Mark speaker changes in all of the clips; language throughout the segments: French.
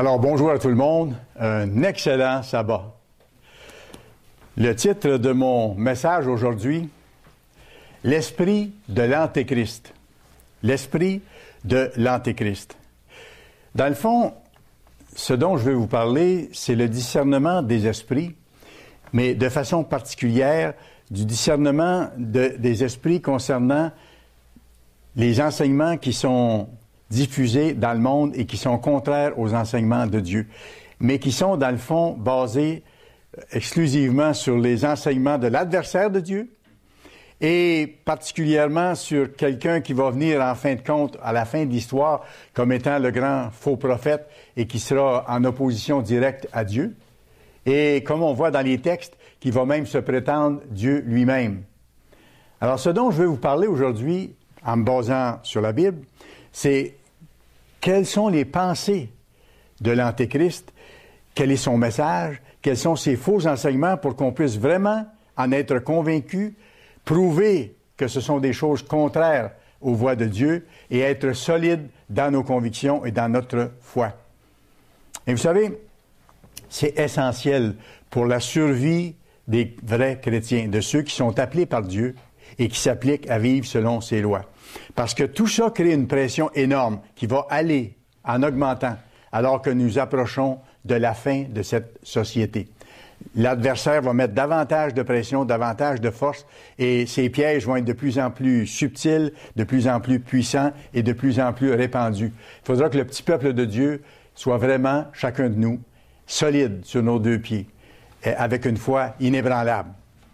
Speaker 1: Alors, bonjour à tout le monde. Un excellent sabbat. Le titre de mon message aujourd'hui, l'esprit de l'Antéchrist. L'esprit de l'Antéchrist. Dans le fond, ce dont je vais vous parler, c'est le discernement des esprits, mais de façon particulière, du discernement des esprits concernant les enseignements qui sont diffusés dans le monde et qui sont contraires aux enseignements de Dieu, mais qui sont, dans le fond, basés exclusivement sur les enseignements de l'adversaire de Dieu et particulièrement sur quelqu'un qui va venir en fin de compte, à la fin de l'histoire, comme étant le grand faux prophète et qui sera en opposition directe à Dieu. Et comme on voit dans les textes, qui va même se prétendre Dieu lui-même. Alors, ce dont je vais vous parler aujourd'hui, en me basant sur la Bible, c'est quelles sont les pensées de l'Antéchrist, quel est son message, quels sont ses faux enseignements pour qu'on puisse vraiment en être convaincu, prouver que ce sont des choses contraires aux voies de Dieu et être solide dans nos convictions et dans notre foi. Et vous savez, c'est essentiel pour la survie des vrais chrétiens, de ceux qui sont appelés par Dieu et qui s'appliquent à vivre selon ses lois. Parce que tout ça crée une pression énorme qui va aller en augmentant alors que nous approchons de la fin de cette société. L'adversaire va mettre davantage de pression, davantage de force et ces pièges vont être de plus en plus subtils, de plus en plus puissants et de plus en plus répandus. Il faudra que le petit peuple de Dieu soit vraiment, chacun de nous, solide sur nos deux pieds, avec une foi inébranlable.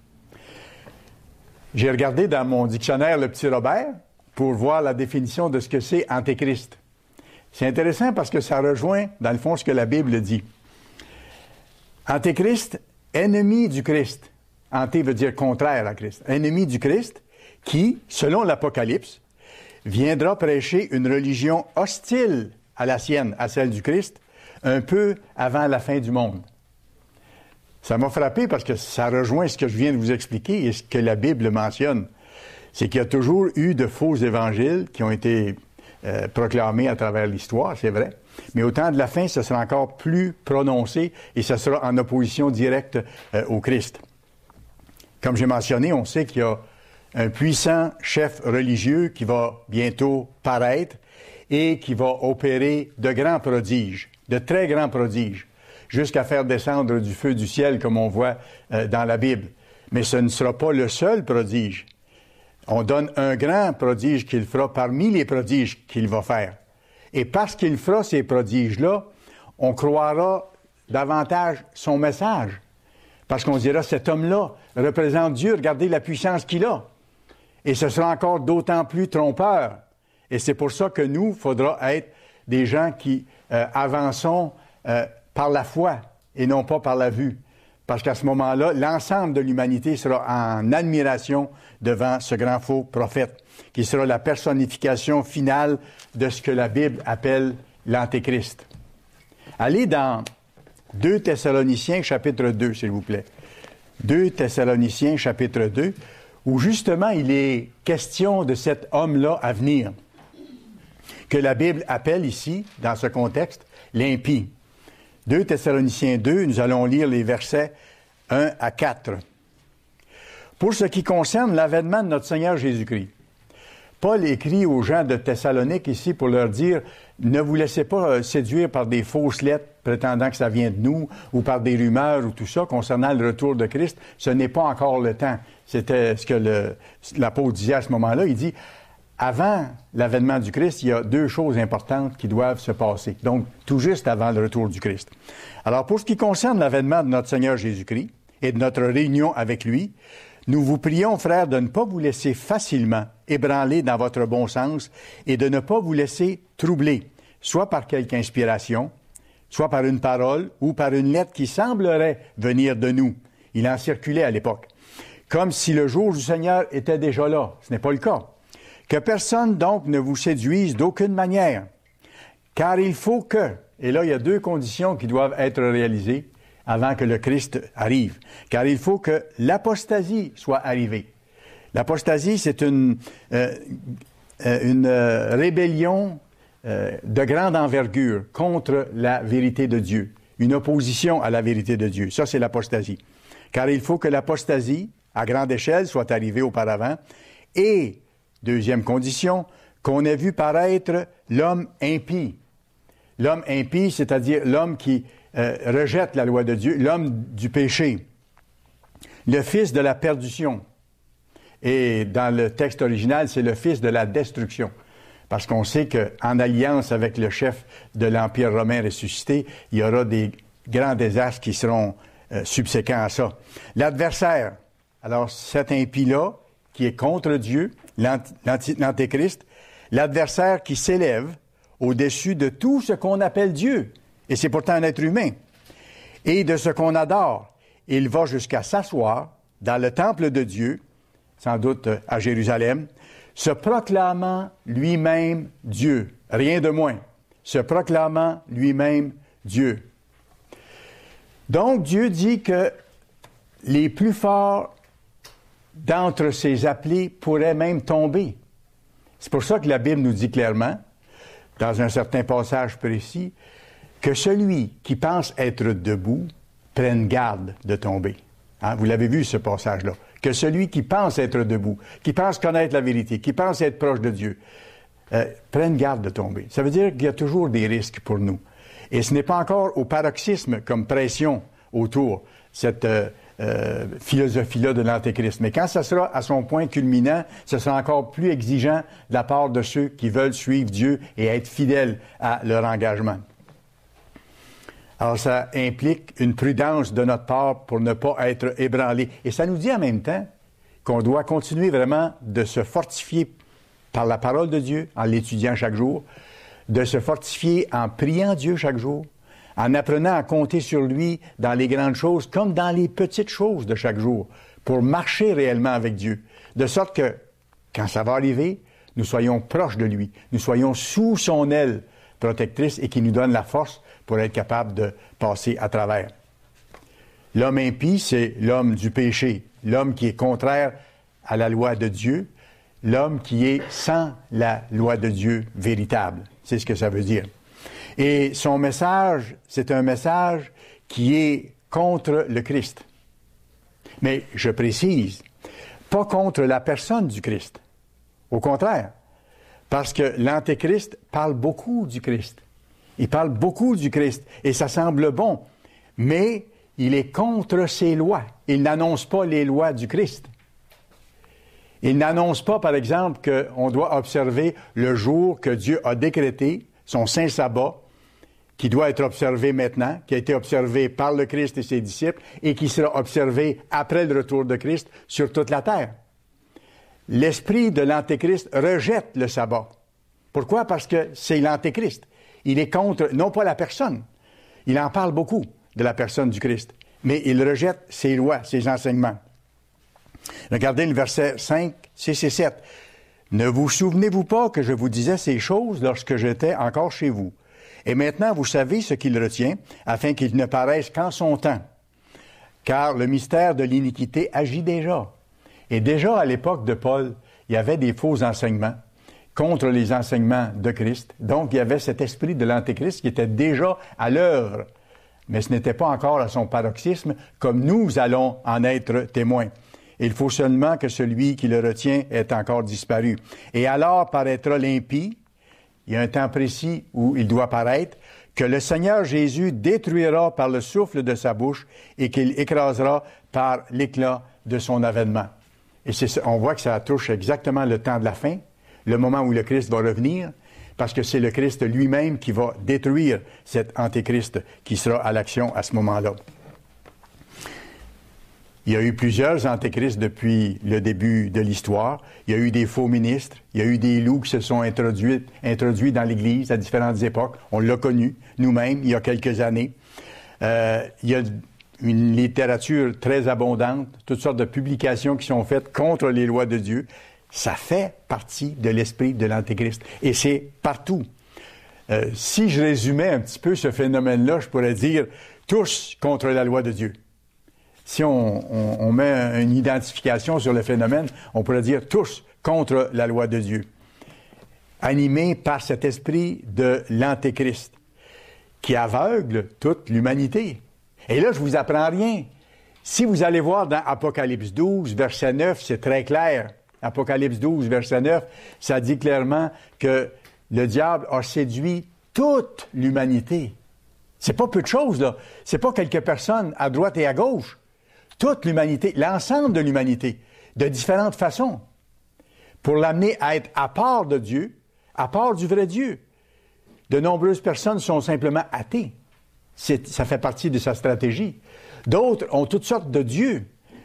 Speaker 1: J'ai regardé dans mon dictionnaire le petit Robert pour voir la définition de ce que c'est Antéchrist. C'est intéressant parce que ça rejoint, dans le fond, ce que la Bible dit. Antéchrist, ennemi du Christ. Anté veut dire contraire à Christ. Ennemi du Christ qui, selon l'Apocalypse, viendra prêcher une religion hostile à la sienne, à celle du Christ, un peu avant la fin du monde. Ça m'a frappé parce que ça rejoint ce que je viens de vous expliquer et ce que la Bible mentionne. C'est qu'il y a toujours eu de faux évangiles qui ont été proclamés à travers l'histoire, c'est vrai. Mais au temps de la fin, ce sera encore plus prononcé et ce sera en opposition directe au Christ. Comme j'ai mentionné, on sait qu'il y a un puissant chef religieux qui va bientôt paraître et qui va opérer de grands prodiges, de très grands prodiges, jusqu'à faire descendre du feu du ciel, comme on voit dans la Bible. Mais ce ne sera pas le seul prodige. On donne un grand prodige qu'il fera parmi les prodiges qu'il va faire. Et parce qu'il fera ces prodiges-là, on croira davantage son message. Parce qu'on dira, cet homme-là représente Dieu, regardez la puissance qu'il a. Et ce sera encore d'autant plus trompeur. Et c'est pour ça que nous, il faudra être des gens qui avançons par la foi et non pas par la vue. Parce qu'à ce moment-là, l'ensemble de l'humanité sera en admiration devant ce grand faux prophète, qui sera la personnification finale de ce que la Bible appelle l'Antéchrist. Allez dans 2 Thessaloniciens, chapitre 2, s'il vous plaît. 2 Thessaloniciens, chapitre 2, où justement il est question de cet homme-là à venir, que la Bible appelle ici, dans ce contexte, l'impie. 2 Thessaloniciens 2, nous allons lire les versets 1 à 4. Pour ce qui concerne l'avènement de notre Seigneur Jésus-Christ, Paul écrit aux gens de Thessalonique ici pour leur dire « Ne vous laissez pas séduire par des fausses lettres prétendant que ça vient de nous ou par des rumeurs ou tout ça concernant le retour de Christ. Ce n'est pas encore le temps. » C'était ce que l'apôtre disait à ce moment-là. Il dit « Avant l'avènement du Christ, il y a deux choses importantes qui doivent se passer. » Donc, tout juste avant le retour du Christ. Alors, pour ce qui concerne l'avènement de notre Seigneur Jésus-Christ et de notre réunion avec lui, nous vous prions, frères, de ne pas vous laisser facilement ébranler dans votre bon sens et de ne pas vous laisser troubler, soit par quelque inspiration, soit par une parole ou par une lettre qui semblerait venir de nous. Il en circulait à l'époque. Comme si le jour du Seigneur était déjà là. Ce n'est pas le cas. Que personne donc ne vous séduise d'aucune manière, car il faut que, et là il y a deux conditions qui doivent être réalisées avant que le Christ arrive, car il faut que l'apostasie soit arrivée. L'apostasie, c'est une rébellion de grande envergure contre la vérité de Dieu, une opposition à la vérité de Dieu. Ça, c'est l'apostasie. Car il faut que l'apostasie, à grande échelle, soit arrivée auparavant. Et, deuxième condition, qu'on ait vu paraître l'homme impie. L'homme impie, c'est-à-dire l'homme qui rejette la loi de Dieu, l'homme du péché, le fils de la perdition. Et dans le texte original, c'est le fils de la destruction. Parce qu'on sait qu'en alliance avec le chef de l'Empire romain ressuscité, il y aura des grands désastres qui seront subséquents à ça. L'adversaire, alors cet impie-là, qui est contre Dieu, l'Antéchrist, l'adversaire qui s'élève au-dessus de tout ce qu'on appelle Dieu, et c'est pourtant un être humain, et de ce qu'on adore. Il va jusqu'à s'asseoir dans le temple de Dieu, sans doute à Jérusalem, se proclamant lui-même Dieu, rien de moins, se proclamant lui-même Dieu. Donc Dieu dit que les plus forts d'entre ses appelés pourraient même tomber. C'est pour ça que la Bible nous dit clairement, dans un certain passage précis, que celui qui pense être debout prenne garde de tomber. Hein? Vous l'avez vu, ce passage-là. Que celui qui pense être debout, qui pense connaître la vérité, qui pense être proche de Dieu, prenne garde de tomber. Ça veut dire qu'il y a toujours des risques pour nous. Et ce n'est pas encore au paroxysme comme pression autour, cette philosophie-là de l'Antéchrist. Mais quand ça sera à son point culminant, ce sera encore plus exigeant de la part de ceux qui veulent suivre Dieu et être fidèles à leur engagement. Alors, ça implique une prudence de notre part pour ne pas être ébranlé. Et ça nous dit en même temps qu'on doit continuer vraiment de se fortifier par la parole de Dieu, en l'étudiant chaque jour, de se fortifier en priant Dieu chaque jour, en apprenant à compter sur lui dans les grandes choses comme dans les petites choses de chaque jour, pour marcher réellement avec Dieu. De sorte que, quand ça va arriver, nous soyons proches de lui, nous soyons sous son aile protectrice et qui nous donne la force pour être capable de passer à travers. L'homme impie, c'est l'homme du péché, l'homme qui est contraire à la loi de Dieu, l'homme qui est sans la loi de Dieu véritable. C'est ce que ça veut dire. Et son message, c'est un message qui est contre le Christ. Mais je précise, pas contre la personne du Christ. Au contraire, parce que l'Antéchrist parle beaucoup du Christ. Il parle beaucoup du Christ et ça semble bon, mais il est contre ses lois. Il n'annonce pas les lois du Christ. Il n'annonce pas, par exemple, qu'on doit observer le jour que Dieu a décrété, son saint sabbat, qui doit être observé maintenant, qui a été observé par le Christ et ses disciples, et qui sera observé après le retour de Christ sur toute la terre. L'esprit de l'Antéchrist rejette le sabbat. Pourquoi? Parce que c'est l'Antéchrist. Il est contre, non pas la personne, il en parle beaucoup de la personne du Christ, mais il rejette ses lois, ses enseignements. Regardez le verset 5, 6 et 7. « Ne vous souvenez-vous pas que je vous disais ces choses lorsque j'étais encore chez vous? Et maintenant vous savez ce qu'il retient, afin qu'il ne paraisse qu'en son temps. Car le mystère de l'iniquité agit déjà. » Et déjà à l'époque de Paul, il y avait des faux enseignements contre les enseignements de Christ. Donc, il y avait cet esprit de l'Antéchrist qui était déjà à l'œuvre. Mais ce n'était pas encore à son paroxysme, comme nous allons en être témoins. Il faut seulement que celui qui le retient ait encore disparu. Et alors paraîtra l'impie, il y a un temps précis où il doit paraître, que le Seigneur Jésus détruira par le souffle de sa bouche et qu'il écrasera par l'éclat de son avènement. Et on voit que ça touche exactement le temps de la fin, le moment où le Christ va revenir, parce que c'est le Christ lui-même qui va détruire cet Antéchrist qui sera à l'action à ce moment-là. Il y a eu plusieurs antéchrists depuis le début de l'histoire. Il y a eu des faux ministres, il y a eu des loups qui se sont introduits dans l'Église à différentes époques. On l'a connu nous-mêmes il y a quelques années. Il y a une littérature très abondante, toutes sortes de publications qui sont faites contre les lois de Dieu. Ça fait partie de l'esprit de l'Antéchrist. Et c'est partout. Si je résumais un petit peu ce phénomène-là, je pourrais dire tous contre la loi de Dieu. Si on met une identification sur le phénomène, on pourrait dire tous contre la loi de Dieu. animés par cet esprit de l'Antéchrist, qui aveugle toute l'humanité. Et là, je vous apprends rien. Si vous allez voir dans Apocalypse 12, verset 9, c'est très clair. Apocalypse 12, verset 9, ça dit clairement que le diable a séduit toute l'humanité. C'est pas peu de choses, là. C'est pas quelques personnes à droite et à gauche. Toute l'humanité, l'ensemble de l'humanité, de différentes façons, pour l'amener à être à part de Dieu, à part du vrai Dieu. De nombreuses personnes sont simplement athées. Ça fait partie de sa stratégie. D'autres ont toutes sortes de dieux.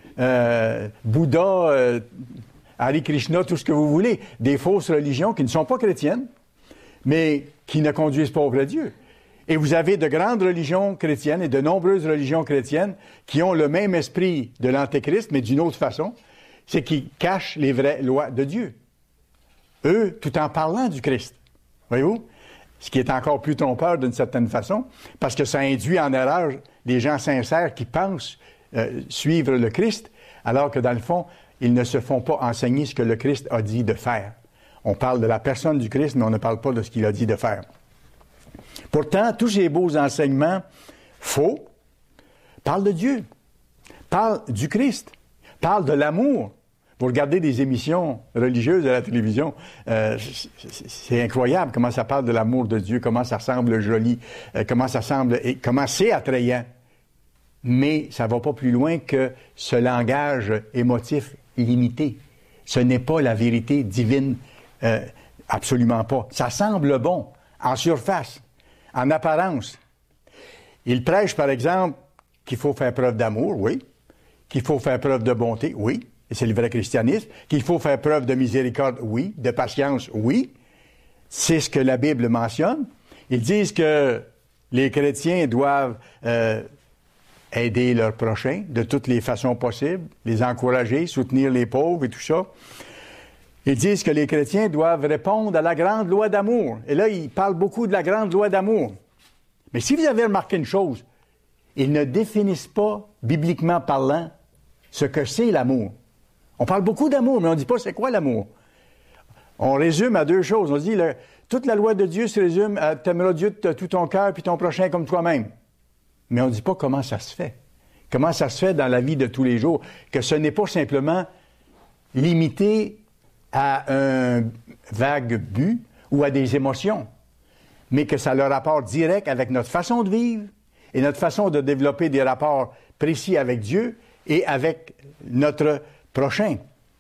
Speaker 1: Bouddha, Hare Krishna, tout ce que vous voulez. Des fausses religions qui ne sont pas chrétiennes, mais qui ne conduisent pas au vrai Dieu. Et vous avez de grandes religions chrétiennes et de nombreuses religions chrétiennes qui ont le même esprit de l'Antéchrist, mais d'une autre façon. C'est qu'ils cachent les vraies lois de Dieu. Eux, tout en parlant du Christ. Voyez-vous? Ce qui est encore plus trompeur d'une certaine façon, parce que ça induit en erreur des gens sincères qui pensent suivre le Christ, alors que dans le fond, ils ne se font pas enseigner ce que le Christ a dit de faire. On parle de la personne du Christ, mais on ne parle pas de ce qu'il a dit de faire. Pourtant, tous ces beaux enseignements faux parlent de Dieu, parlent du Christ, parlent de l'amour. Vous regardez des émissions religieuses à la télévision, c'est incroyable comment ça parle de l'amour de Dieu, comment ça semble joli, comment c'est attrayant. Mais ça ne va pas plus loin que ce langage émotif limité. Ce n'est pas la vérité divine, absolument pas. Ça semble bon, en surface, en apparence. Il prêche, par exemple, qu'il faut faire preuve d'amour, oui. Qu'il faut faire preuve de bonté, oui. Et c'est le vrai christianisme. Qu'il faut faire preuve de miséricorde, oui. De patience, oui. C'est ce que la Bible mentionne. Ils disent que les chrétiens doivent aider leurs prochains de toutes les façons possibles, les encourager, soutenir les pauvres et tout ça. Ils disent que les chrétiens doivent répondre à la grande loi d'amour. Et là, ils parlent beaucoup de la grande loi d'amour. Mais si vous avez remarqué une chose, ils ne définissent pas, bibliquement parlant, ce que c'est l'amour. On parle beaucoup d'amour, mais on ne dit pas c'est quoi l'amour. On résume à deux choses. On dit, toute la loi de Dieu se résume à « t'aimeras Dieu de tout ton cœur puis ton prochain comme toi-même ». Mais on ne dit pas comment ça se fait. Comment ça se fait dans la vie de tous les jours. Que ce n'est pas simplement limité à un vague but ou à des émotions, mais que ça a le rapport direct avec notre façon de vivre et notre façon de développer des rapports précis avec Dieu et avec notre prochain.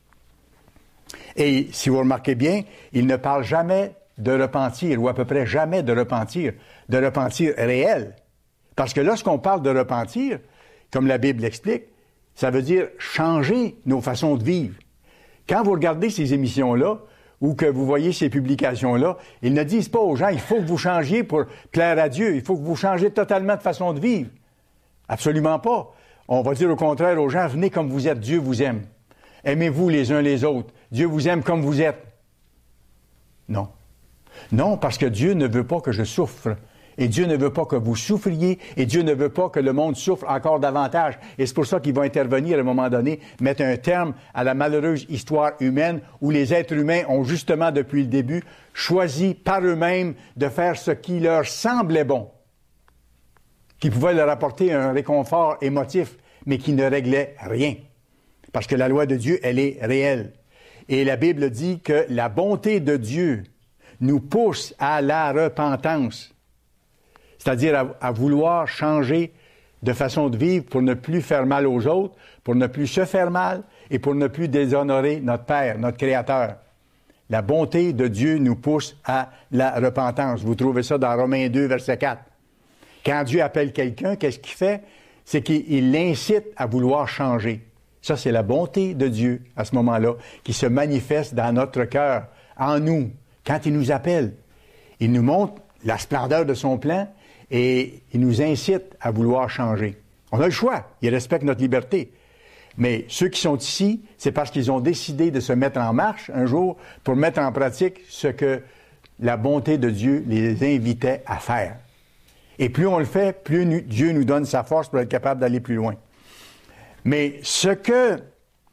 Speaker 1: Et si vous remarquez bien, il ne parle jamais de repentir, ou à peu près jamais de repentir réel. Parce que lorsqu'on parle de repentir, comme la Bible l'explique, ça veut dire changer nos façons de vivre. Quand vous regardez ces émissions-là, ou que vous voyez ces publications-là, ils ne disent pas aux gens, il faut que vous changiez pour plaire à Dieu, il faut que vous changiez totalement de façon de vivre. Absolument pas. On va dire au contraire aux gens, venez comme vous êtes, Dieu vous aime. Aimez-vous les uns les autres. Dieu vous aime comme vous êtes. Non. Non, parce que Dieu ne veut pas que je souffre. Et Dieu ne veut pas que vous souffriez, et Dieu ne veut pas que le monde souffre encore davantage. Et c'est pour ça qu'il va intervenir à un moment donné, mettre un terme à la malheureuse histoire humaine où les êtres humains ont justement, depuis le début, choisi par eux-mêmes de faire ce qui leur semblait bon, qui pouvait leur apporter un réconfort émotif, mais qui ne réglait rien. Parce que la loi de Dieu, elle est réelle. Et la Bible dit que la bonté de Dieu nous pousse à la repentance. C'est-à-dire à vouloir changer de façon de vivre pour ne plus faire mal aux autres, pour ne plus se faire mal et pour ne plus déshonorer notre Père, notre Créateur. La bonté de Dieu nous pousse à la repentance. Vous trouvez ça dans Romains 2, verset 4. Quand Dieu appelle quelqu'un, qu'est-ce qu'il fait? C'est qu'il l'incite à vouloir changer. Ça, c'est la bonté de Dieu, à ce moment-là, qui se manifeste dans notre cœur, en nous, quand il nous appelle. Il nous montre la splendeur de son plan et il nous incite à vouloir changer. On a le choix. Il respecte notre liberté. Mais ceux qui sont ici, c'est parce qu'ils ont décidé de se mettre en marche un jour pour mettre en pratique ce que la bonté de Dieu les invitait à faire. Et plus on le fait, plus Dieu nous donne sa force pour être capable d'aller plus loin. Mais ce que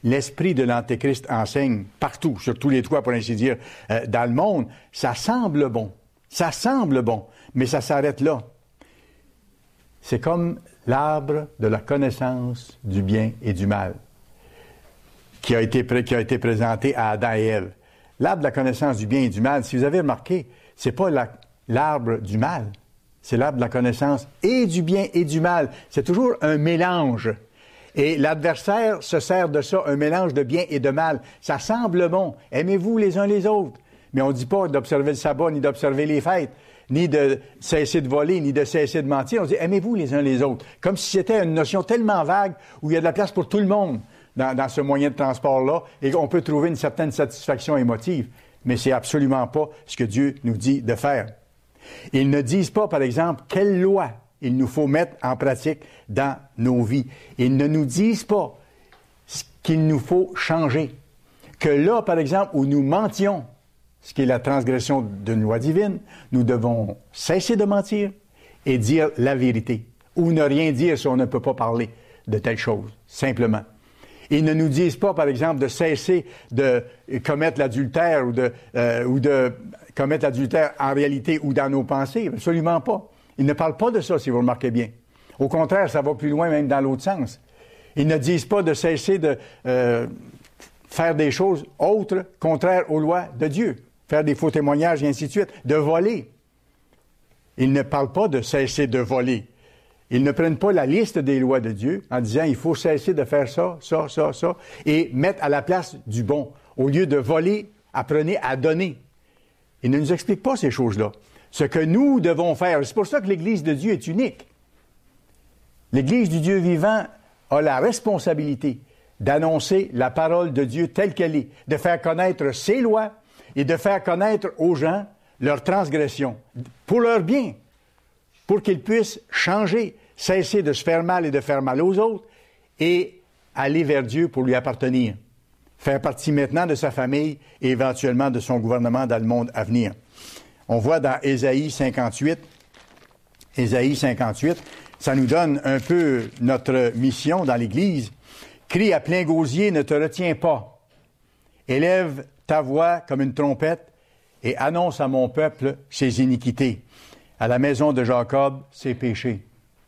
Speaker 1: l'esprit de l'Antéchrist enseigne partout, sur tous les toits, pour ainsi dire, dans le monde, ça semble bon. Ça semble bon, mais ça s'arrête là. C'est comme l'arbre de la connaissance du bien et du mal qui a été présenté à Adam et Ève. L'arbre de la connaissance du bien et du mal, si vous avez remarqué, c'est pas l'arbre du mal, c'est l'arbre de la connaissance et du bien et du mal. C'est toujours un mélange. Et l'adversaire se sert de ça, un mélange de bien et de mal. Ça semble bon. Aimez-vous les uns les autres. Mais on ne dit pas d'observer le sabbat, ni d'observer les fêtes, ni de cesser de voler, ni de cesser de mentir. On dit aimez-vous les uns les autres. Comme si c'était une notion tellement vague où il y a de la place pour tout le monde dans ce moyen de transport-là et qu'on peut trouver une certaine satisfaction émotive. Mais c'est absolument pas ce que Dieu nous dit de faire. Ils ne disent pas, par exemple, quelle loi il nous faut mettre en pratique dans nos vies. Ils ne nous disent pas ce qu'il nous faut changer. Que là, par exemple, où nous mentions, ce qui est la transgression d'une loi divine, nous devons cesser de mentir et dire la vérité. Ou ne rien dire si on ne peut pas parler de telle chose, simplement. Ils ne nous disent pas, par exemple, de cesser de commettre l'adultère ou de commettre l'adultère en réalité ou dans nos pensées. Absolument pas. Ils ne parlent pas de ça, si vous remarquez bien. Au contraire, ça va plus loin, même dans l'autre sens. Ils ne disent pas de cesser de faire des choses autres, contraires aux lois de Dieu, faire des faux témoignages et ainsi de suite, de voler. Ils ne parlent pas de cesser de voler. Ils ne prennent pas la liste des lois de Dieu en disant il faut cesser de faire ça, ça, ça, ça, et mettre à la place du bon. Au lieu de voler, apprenez à donner. Ils ne nous expliquent pas ces choses-là. Ce que nous devons faire, c'est pour ça que l'Église de Dieu est unique. L'Église du Dieu vivant a la responsabilité d'annoncer la parole de Dieu telle qu'elle est, de faire connaître ses lois et de faire connaître aux gens leurs transgressions, pour leur bien, pour qu'ils puissent changer, cesser de se faire mal et de faire mal aux autres et aller vers Dieu pour lui appartenir, faire partie maintenant de sa famille et éventuellement de son gouvernement dans le monde à venir. On voit dans Ésaïe 58, ça nous donne un peu notre mission dans l'Église. Crie à plein gosier, ne te retiens pas. Élève ta voix comme une trompette et annonce à mon peuple ses iniquités, à la maison de Jacob ses péchés.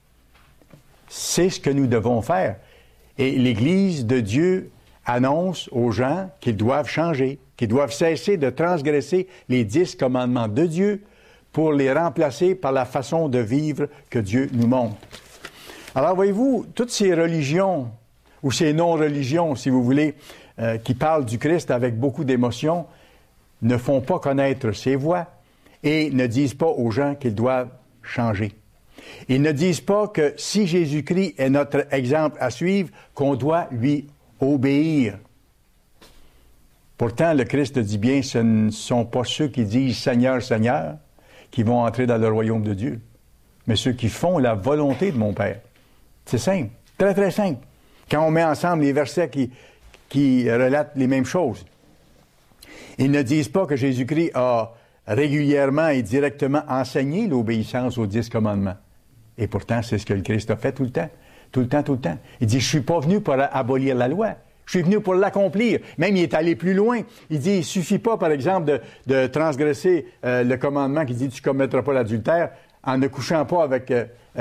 Speaker 1: C'est ce que nous devons faire. Et l'Église de Dieu annonce aux gens qu'ils doivent changer, qu'ils doivent cesser de transgresser les 10 commandements de Dieu pour les remplacer par la façon de vivre que Dieu nous montre. Alors, voyez-vous, toutes ces religions, ou ces non-religions, si vous voulez, qui parlent du Christ avec beaucoup d'émotion, ne font pas connaître ses voies et ne disent pas aux gens qu'ils doivent changer. Ils ne disent pas que si Jésus-Christ est notre exemple à suivre, qu'on doit lui obéir. Pourtant, le Christ dit bien, ce ne sont pas ceux qui disent « Seigneur, Seigneur » qui vont entrer dans le royaume de Dieu, mais ceux qui font la volonté de mon Père. C'est simple, très, très simple. Quand on met ensemble les versets qui relatent les mêmes choses. Ils ne disent pas que Jésus-Christ a régulièrement et directement enseigné l'obéissance aux 10 commandements. Et pourtant, c'est ce que le Christ a fait tout le temps. Tout le temps, tout le temps. Il dit, je ne suis pas venu pour abolir la loi. Je suis venu pour l'accomplir. Même, il est allé plus loin. Il dit, il ne suffit pas, par exemple, de transgresser le commandement qui dit, tu ne commettras pas l'adultère en ne couchant pas avec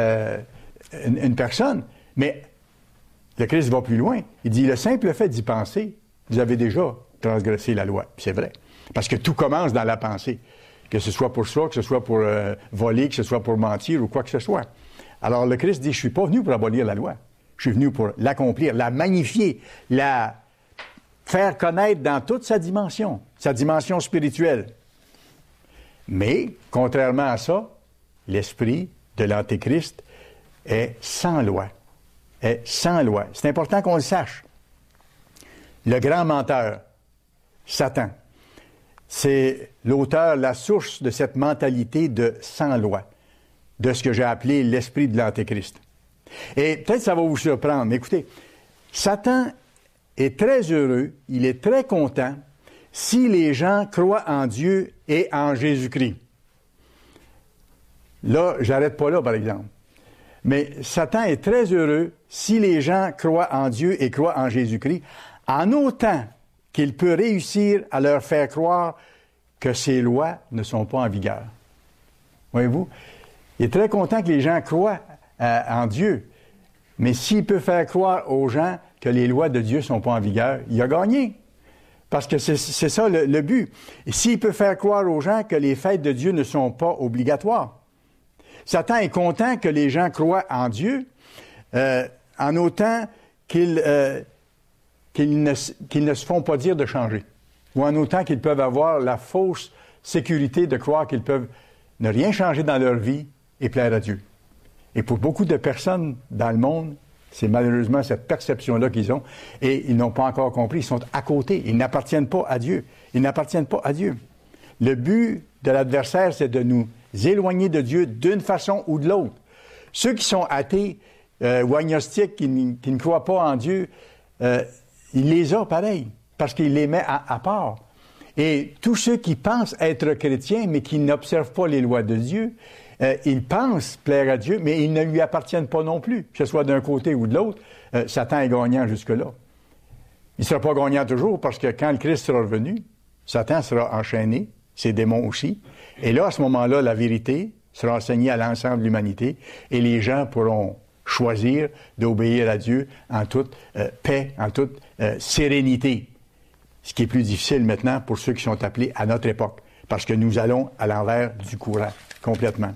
Speaker 1: une personne. Mais le Christ va plus loin. Il dit, le simple fait d'y penser, vous avez déjà transgressé la loi. Puis c'est vrai. Parce que tout commence dans la pensée. Que ce soit pour ça, que ce soit pour voler, que ce soit pour mentir ou quoi que ce soit. Alors le Christ dit, je ne suis pas venu pour abolir la loi. Je suis venu pour l'accomplir, la magnifier, la faire connaître dans toute sa dimension spirituelle. Mais, contrairement à ça, l'esprit de l'Antéchrist est sans loi. Est sans loi. C'est important qu'on le sache. Le grand menteur, Satan, c'est l'auteur, la source de cette mentalité de sans loi, de ce que j'ai appelé l'esprit de l'Antéchrist. Et peut-être ça va vous surprendre, mais écoutez, Satan est très heureux, il est très content si les gens croient en Dieu et en Jésus-Christ. Là, j'arrête pas là, par exemple. Mais Satan est très heureux si les gens croient en Dieu et croient en Jésus-Christ, en autant qu'il peut réussir à leur faire croire que ces lois ne sont pas en vigueur. Voyez-vous? Il est très content que les gens croient en Dieu, mais s'il peut faire croire aux gens que les lois de Dieu ne sont pas en vigueur, il a gagné. Parce que c'est ça le but. Et s'il peut faire croire aux gens que les fêtes de Dieu ne sont pas obligatoires. Satan est content que les gens croient en Dieu, en autant qu'ils ne se font pas dire de changer, ou en autant qu'ils peuvent avoir la fausse sécurité de croire qu'ils peuvent ne rien changer dans leur vie et plaire à Dieu. Et pour beaucoup de personnes dans le monde, c'est malheureusement cette perception-là qu'ils ont, et ils n'ont pas encore compris, ils sont à côté, ils n'appartiennent pas à Dieu. Ils n'appartiennent pas à Dieu. Le but de l'adversaire, c'est de nous éloigner de Dieu d'une façon ou de l'autre. Ceux qui sont athées ou agnostiques, qui ne croient pas en Dieu, il les a pareil, parce qu'il les met à part. Et tous ceux qui pensent être chrétiens, mais qui n'observent pas les lois de Dieu, ils pensent plaire à Dieu, mais ils ne lui appartiennent pas non plus, que ce soit d'un côté ou de l'autre. Satan est gagnant jusque-là. Il ne sera pas gagnant toujours, parce que quand le Christ sera revenu, Satan sera enchaîné, ses démons aussi. Et là, à ce moment-là, la vérité sera enseignée à l'ensemble de l'humanité, et les gens pourront choisir d'obéir à Dieu en toute paix, en toute sérénité. Ce qui est plus difficile maintenant pour ceux qui sont appelés à notre époque, parce que nous allons à l'envers du courant, complètement.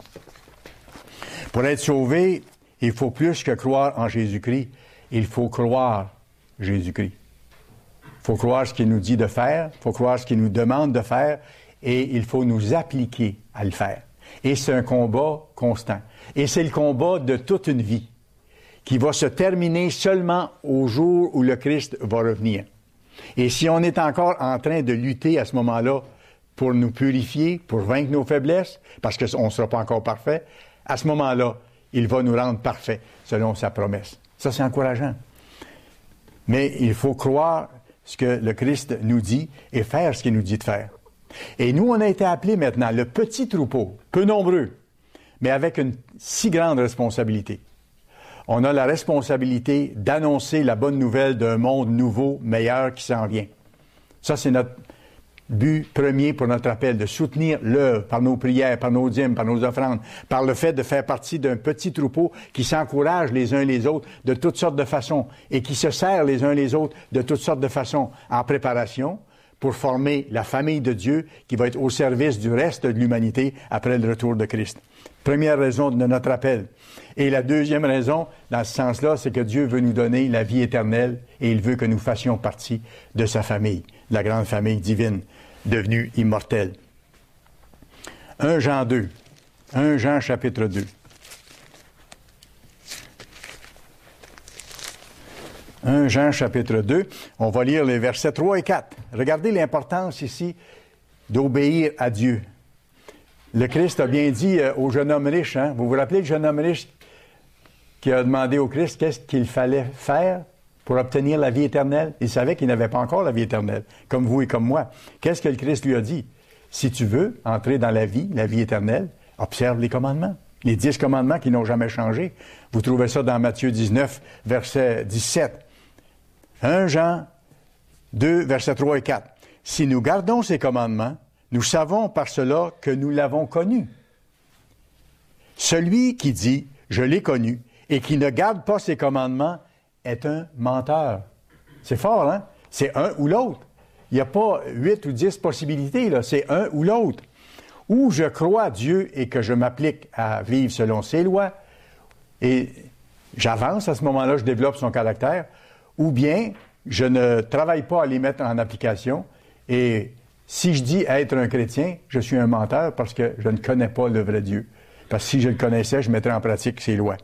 Speaker 1: Pour être sauvé, il faut plus que croire en Jésus-Christ, il faut croire Jésus-Christ. Il faut croire ce qu'il nous dit de faire, il faut croire ce qu'il nous demande de faire, et il faut nous appliquer à le faire. Et c'est un combat constant. Et c'est le combat de toute une vie, qui va se terminer seulement au jour où le Christ va revenir. Et si on est encore en train de lutter à ce moment-là pour nous purifier, pour vaincre nos faiblesses, parce qu'on ne sera pas encore parfait, à ce moment-là, il va nous rendre parfaits selon sa promesse. Ça, c'est encourageant. Mais il faut croire ce que le Christ nous dit et faire ce qu'il nous dit de faire. Et nous, on a été appelés maintenant le petit troupeau, peu nombreux, mais avec une si grande responsabilité. On a la responsabilité d'annoncer la bonne nouvelle d'un monde nouveau, meilleur qui s'en vient. Ça, c'est notre but premier pour notre appel, de soutenir l'œuvre par nos prières, par nos dîmes, par nos offrandes, par le fait de faire partie d'un petit troupeau qui s'encourage les uns les autres de toutes sortes de façons et qui se sert les uns les autres de toutes sortes de façons en préparation pour former la famille de Dieu qui va être au service du reste de l'humanité après le retour de Christ. Première raison de notre appel. Et la deuxième raison, dans ce sens-là, c'est que Dieu veut nous donner la vie éternelle et il veut que nous fassions partie de sa famille, la grande famille divine, devenue immortelle. 1 Jean 2. 1 Jean chapitre 2. 1 Jean chapitre 2, on va lire les versets 3 et 4. Regardez l'importance ici d'obéir à Dieu. Le Christ a bien dit au jeune homme riche, hein? Vous vous rappelez le jeune homme riche qui a demandé au Christ qu'est-ce qu'il fallait faire pour obtenir la vie éternelle? Il savait qu'il n'avait pas encore la vie éternelle, comme vous et comme moi. Qu'est-ce que le Christ lui a dit? Si tu veux entrer dans la vie éternelle, observe les commandements. Les 10 commandements qui n'ont jamais changé. Vous trouvez ça dans Matthieu 19, verset 17. 1 Jean 2, versets 3 et 4. Si nous gardons ces commandements, nous savons par cela que nous l'avons connu. Celui qui dit « je l'ai connu » et qui ne garde pas ses commandements est un menteur. C'est fort, hein? C'est un ou l'autre. Il n'y a pas 8 ou 10 possibilités, là. C'est un ou l'autre. Ou je crois à Dieu et que je m'applique à vivre selon ses lois, et j'avance à ce moment-là, je développe son caractère, ou bien je ne travaille pas à les mettre en application, et si je dis être un chrétien, je suis un menteur parce que je ne connais pas le vrai Dieu. Parce que si je le connaissais, je mettrais en pratique ses lois.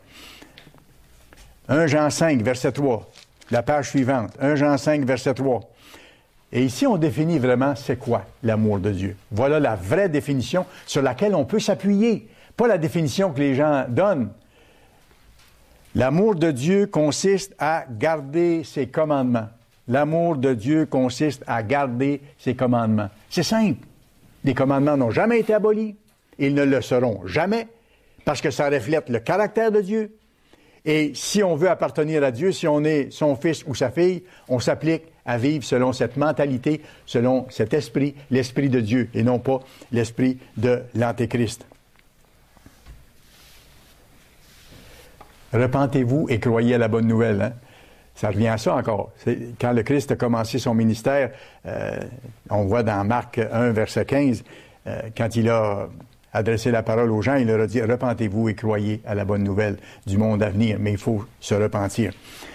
Speaker 1: 1 Jean 5, verset 3, la page suivante. 1 Jean 5, verset 3. Et ici, on définit vraiment c'est quoi l'amour de Dieu. Voilà la vraie définition sur laquelle on peut s'appuyer, pas la définition que les gens donnent. L'amour de Dieu consiste à garder ses commandements. L'amour de Dieu consiste à garder ses commandements. C'est simple. Les commandements n'ont jamais été abolis. Ils ne le seront jamais parce que ça reflète le caractère de Dieu. Et si on veut appartenir à Dieu, si on est son fils ou sa fille, on s'applique à vivre selon cette mentalité, selon cet esprit, l'esprit de Dieu, et non pas l'esprit de l'Antéchrist. Repentez-vous et croyez à la bonne nouvelle. Hein? Ça revient à ça encore. Quand le Christ a commencé son ministère, on voit dans Marc 1, verset 15, quand il a adressé la parole aux gens, il leur a dit « Repentez-vous et croyez à la bonne nouvelle du monde à venir. » Mais il faut se repentir.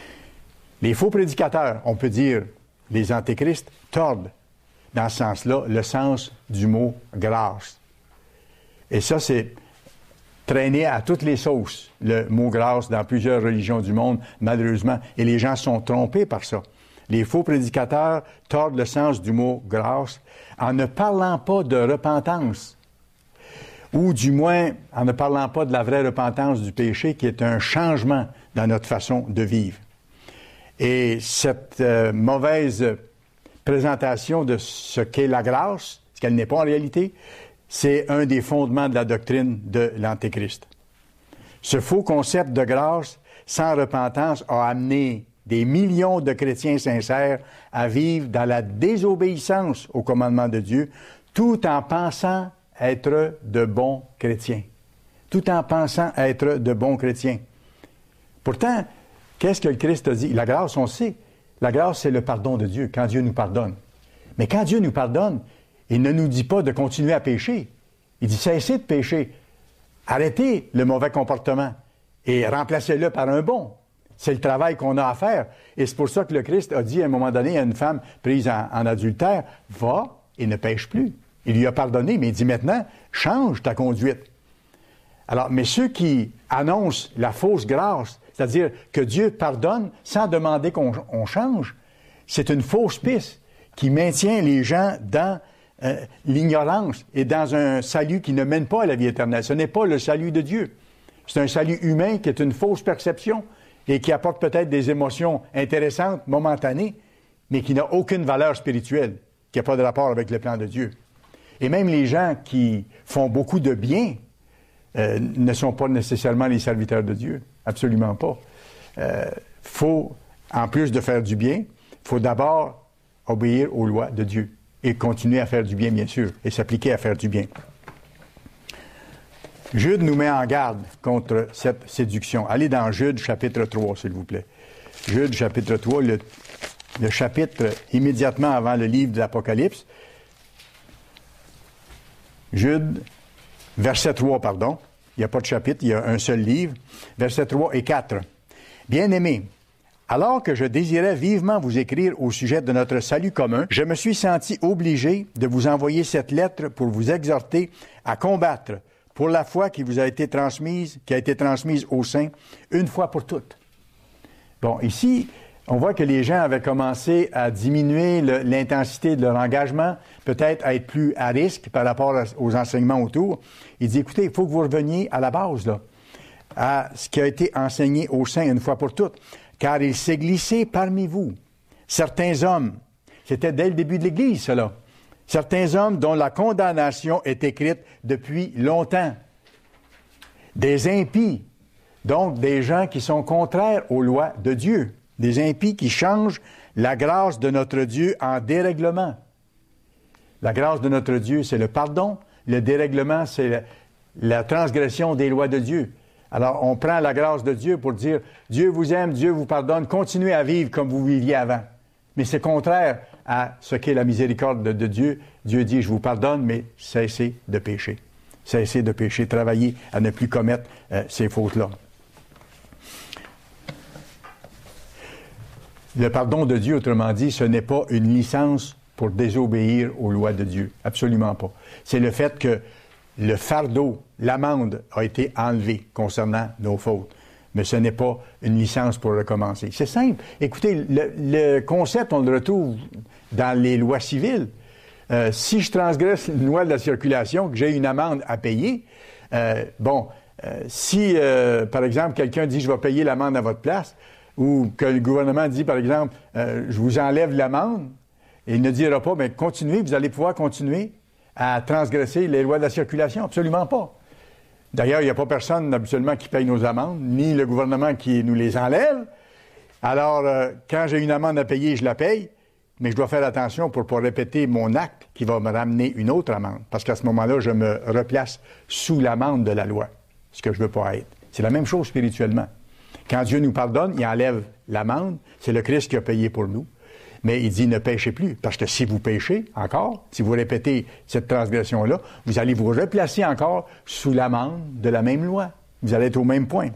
Speaker 1: Les faux prédicateurs, on peut dire les antéchrists, tordent, dans ce sens-là, le sens du mot « grâce ». Et ça, c'est traîné à toutes les sauces, le mot « grâce » dans plusieurs religions du monde, malheureusement. Et les gens sont trompés par ça. Les faux prédicateurs tordent le sens du mot « grâce » en ne parlant pas de repentance, ou du moins en ne parlant pas de la vraie repentance du péché, qui est un changement dans notre façon de vivre. Et cette mauvaise présentation de ce qu'est la grâce, ce qu'elle n'est pas en réalité, c'est un des fondements de la doctrine de l'Antéchrist. Ce faux concept de grâce sans repentance a amené des millions de chrétiens sincères à vivre dans la désobéissance au commandement de Dieu, tout en pensant être de bons chrétiens. Tout en pensant être de bons chrétiens. Pourtant, qu'est-ce que le Christ a dit? La grâce, on sait. La grâce, c'est le pardon de Dieu, quand Dieu nous pardonne. Mais quand Dieu nous pardonne, il ne nous dit pas de continuer à pécher. Il dit cessez de pécher. Arrêtez le mauvais comportement et remplacez-le par un bon. C'est le travail qu'on a à faire. Et c'est pour ça que le Christ a dit à un moment donné à une femme prise en adultère, va et ne pêche plus. Il lui a pardonné, mais il dit maintenant, change ta conduite. Alors, mais ceux qui annoncent la fausse grâce, c'est-à-dire que Dieu pardonne sans demander qu'on change, c'est une fausse piste qui maintient les gens dans l'ignorance et dans un salut qui ne mène pas à la vie éternelle. Ce n'est pas le salut de Dieu. C'est un salut humain qui est une fausse perception et qui apporte peut-être des émotions intéressantes, momentanées, mais qui n'a aucune valeur spirituelle, qui n'a pas de rapport avec le plan de Dieu. Et même les gens qui font beaucoup de bien ne sont pas nécessairement les serviteurs de Dieu. Absolument pas. Faut, en plus de faire du bien, il faut d'abord obéir aux lois de Dieu et continuer à faire du bien, bien sûr, et s'appliquer à faire du bien. Jude nous met en garde contre cette séduction. Allez dans Jude, chapitre 3, s'il vous plaît. Jude, chapitre 3, le chapitre immédiatement avant le livre de l'Apocalypse. Jude, verset 3, pardon. Il n'y a pas de chapitre, il y a un seul livre. Versets 3 et 4. Bien-aimés, alors que je désirais vivement vous écrire au sujet de notre salut commun, je me suis senti obligé de vous envoyer cette lettre pour vous exhorter à combattre pour la foi qui vous a été transmise, qui a été transmise aux saints, une fois pour toutes. Bon, ici, on voit que les gens avaient commencé à diminuer l'intensité de leur engagement, peut-être à être plus à risque par rapport aux enseignements autour. Il dit, écoutez, il faut que vous reveniez à la base, là, à ce qui a été enseigné aux saints une fois pour toutes, car il s'est glissé parmi vous certains hommes, c'était dès le début de l'Église, cela, certains hommes dont la condamnation est écrite depuis longtemps, des impies, donc des gens qui sont contraires aux lois de Dieu, des impies qui changent la grâce de notre Dieu en dérèglement. La grâce de notre Dieu, c'est le pardon. Le dérèglement, c'est la transgression des lois de Dieu. Alors, on prend la grâce de Dieu pour dire, Dieu vous aime, Dieu vous pardonne, continuez à vivre comme vous viviez avant. Mais c'est contraire à ce qu'est la miséricorde de Dieu. Dieu dit, je vous pardonne, mais cessez de pécher. Cessez de pécher, travaillez à ne plus commettre ces fautes-là. Le pardon de Dieu, autrement dit, ce n'est pas une licence pour désobéir aux lois de Dieu. Absolument pas. C'est le fait que le fardeau, l'amende a été enlevé concernant nos fautes. Mais ce n'est pas une licence pour recommencer. C'est simple. Écoutez, le concept, on le retrouve dans les lois civiles. Si je transgresse une loi de la circulation, que j'ai une amende à payer, si, par exemple, quelqu'un dit « je vais payer l'amende à votre place », ou que le gouvernement dit, par exemple, je vous enlève l'amende, et il ne dira pas, mais continuez, vous allez pouvoir continuer à transgresser les lois de la circulation. Absolument pas. D'ailleurs, il n'y a pas personne habituellement qui paye nos amendes, ni le gouvernement qui nous les enlève. Alors, quand j'ai une amende à payer, je la paye. mais je dois faire attention pour ne pas répéter mon acte qui va me ramener une autre amende. Parce qu'à ce moment-là, je me replace sous l'amende de la loi, ce que je ne veux pas être. C'est la même chose spirituellement. Quand Dieu nous pardonne, il enlève l'amende. C'est le Christ qui a payé pour nous. Mais il dit ne péchez plus. Parce que si vous péchez encore, si vous répétez cette transgression-là, vous allez vous replacer encore sous l'amende de la même loi. Vous allez être au même point.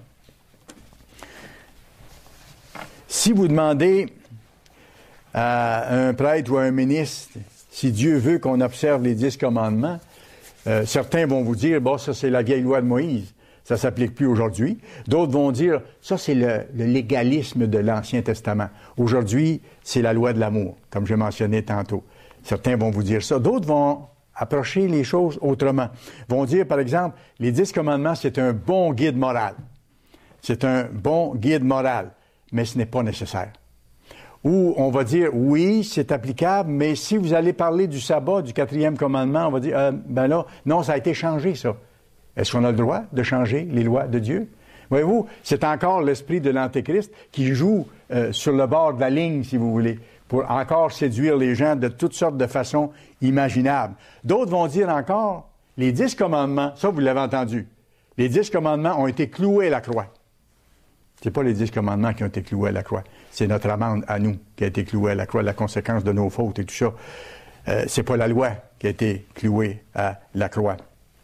Speaker 1: Si vous demandez à un prêtre ou à un ministre si Dieu veut qu'on observe les 10 commandements, certains vont vous dire, bon, ça c'est la vieille loi de Moïse. Ça ne s'applique plus aujourd'hui. D'autres vont dire, ça, c'est le légalisme de l'Ancien Testament. Aujourd'hui, c'est la loi de l'amour, comme je mentionnais tantôt. Certains vont vous dire ça. D'autres vont approcher les choses autrement. Vont dire, par exemple, les 10 commandements, c'est un bon guide moral. C'est un bon guide moral, mais ce n'est pas nécessaire. Ou on va dire, oui, c'est applicable, mais si vous allez parler du sabbat, du 4e commandement, on va dire, ben là, non, ça a été changé, ça. Est-ce qu'on a le droit de changer les lois de Dieu? Voyez-vous, c'est encore l'esprit de l'Antéchrist qui joue sur le bord de la ligne, si vous voulez, pour encore séduire les gens de toutes sortes de façons imaginables. D'autres vont dire encore, les 10 commandements, ça vous l'avez entendu, les 10 commandements ont été cloués à la croix. C'est pas les 10 commandements qui ont été cloués à la croix, c'est notre amende à nous qui a été clouée à la croix, la conséquence de nos fautes et tout ça. C'est pas la loi qui a été clouée à la croix.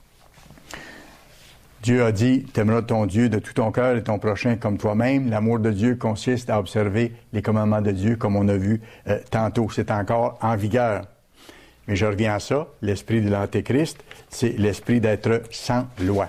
Speaker 1: Dieu a dit, t'aimeras ton Dieu de tout ton cœur et ton prochain comme toi-même. L'amour de Dieu consiste à observer les commandements de Dieu, comme on a vu tantôt. C'est encore en vigueur. Mais je reviens à ça, l'esprit de l'Antéchrist, c'est l'esprit d'être sans loi.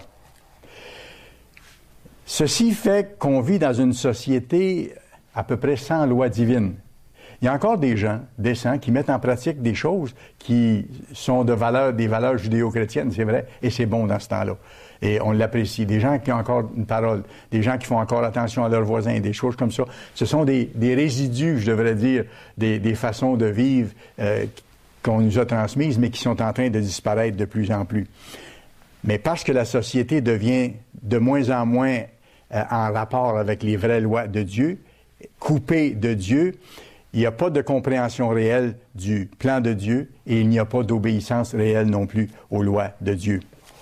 Speaker 1: Ceci fait qu'on vit dans une société à peu près sans loi divine. Il y a encore des gens décents qui mettent en pratique des choses qui sont des valeurs judéo-chrétiennes, c'est vrai, et c'est bon dans ce temps-là. Et on l'apprécie. Des gens qui ont encore une parole, des gens qui font encore attention à leurs voisins, des choses comme ça. Ce sont des résidus, je devrais dire, des façons de vivre qu'on nous a transmises, mais qui sont en train de disparaître de plus en plus. Mais parce que la société devient de moins en moins en rapport avec les vraies lois de Dieu, coupée de Dieu, il n'y a pas de compréhension réelle du plan de Dieu et il n'y a pas d'obéissance réelle non plus aux lois de Dieu.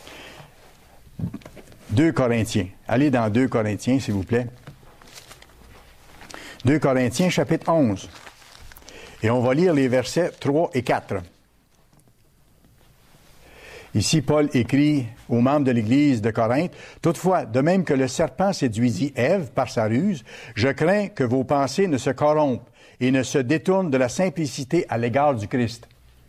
Speaker 1: 2 Corinthiens. Allez dans 2 Corinthiens, s'il vous plaît. 2 Corinthiens, chapitre 11. Et on va lire les versets 3 et 4. Ici, Paul écrit aux membres de l'Église de Corinthe, « Toutefois, de même que le serpent séduisit Ève par sa ruse, je crains que vos pensées ne se corrompent et ne se détournent de la simplicité à l'égard du Christ. »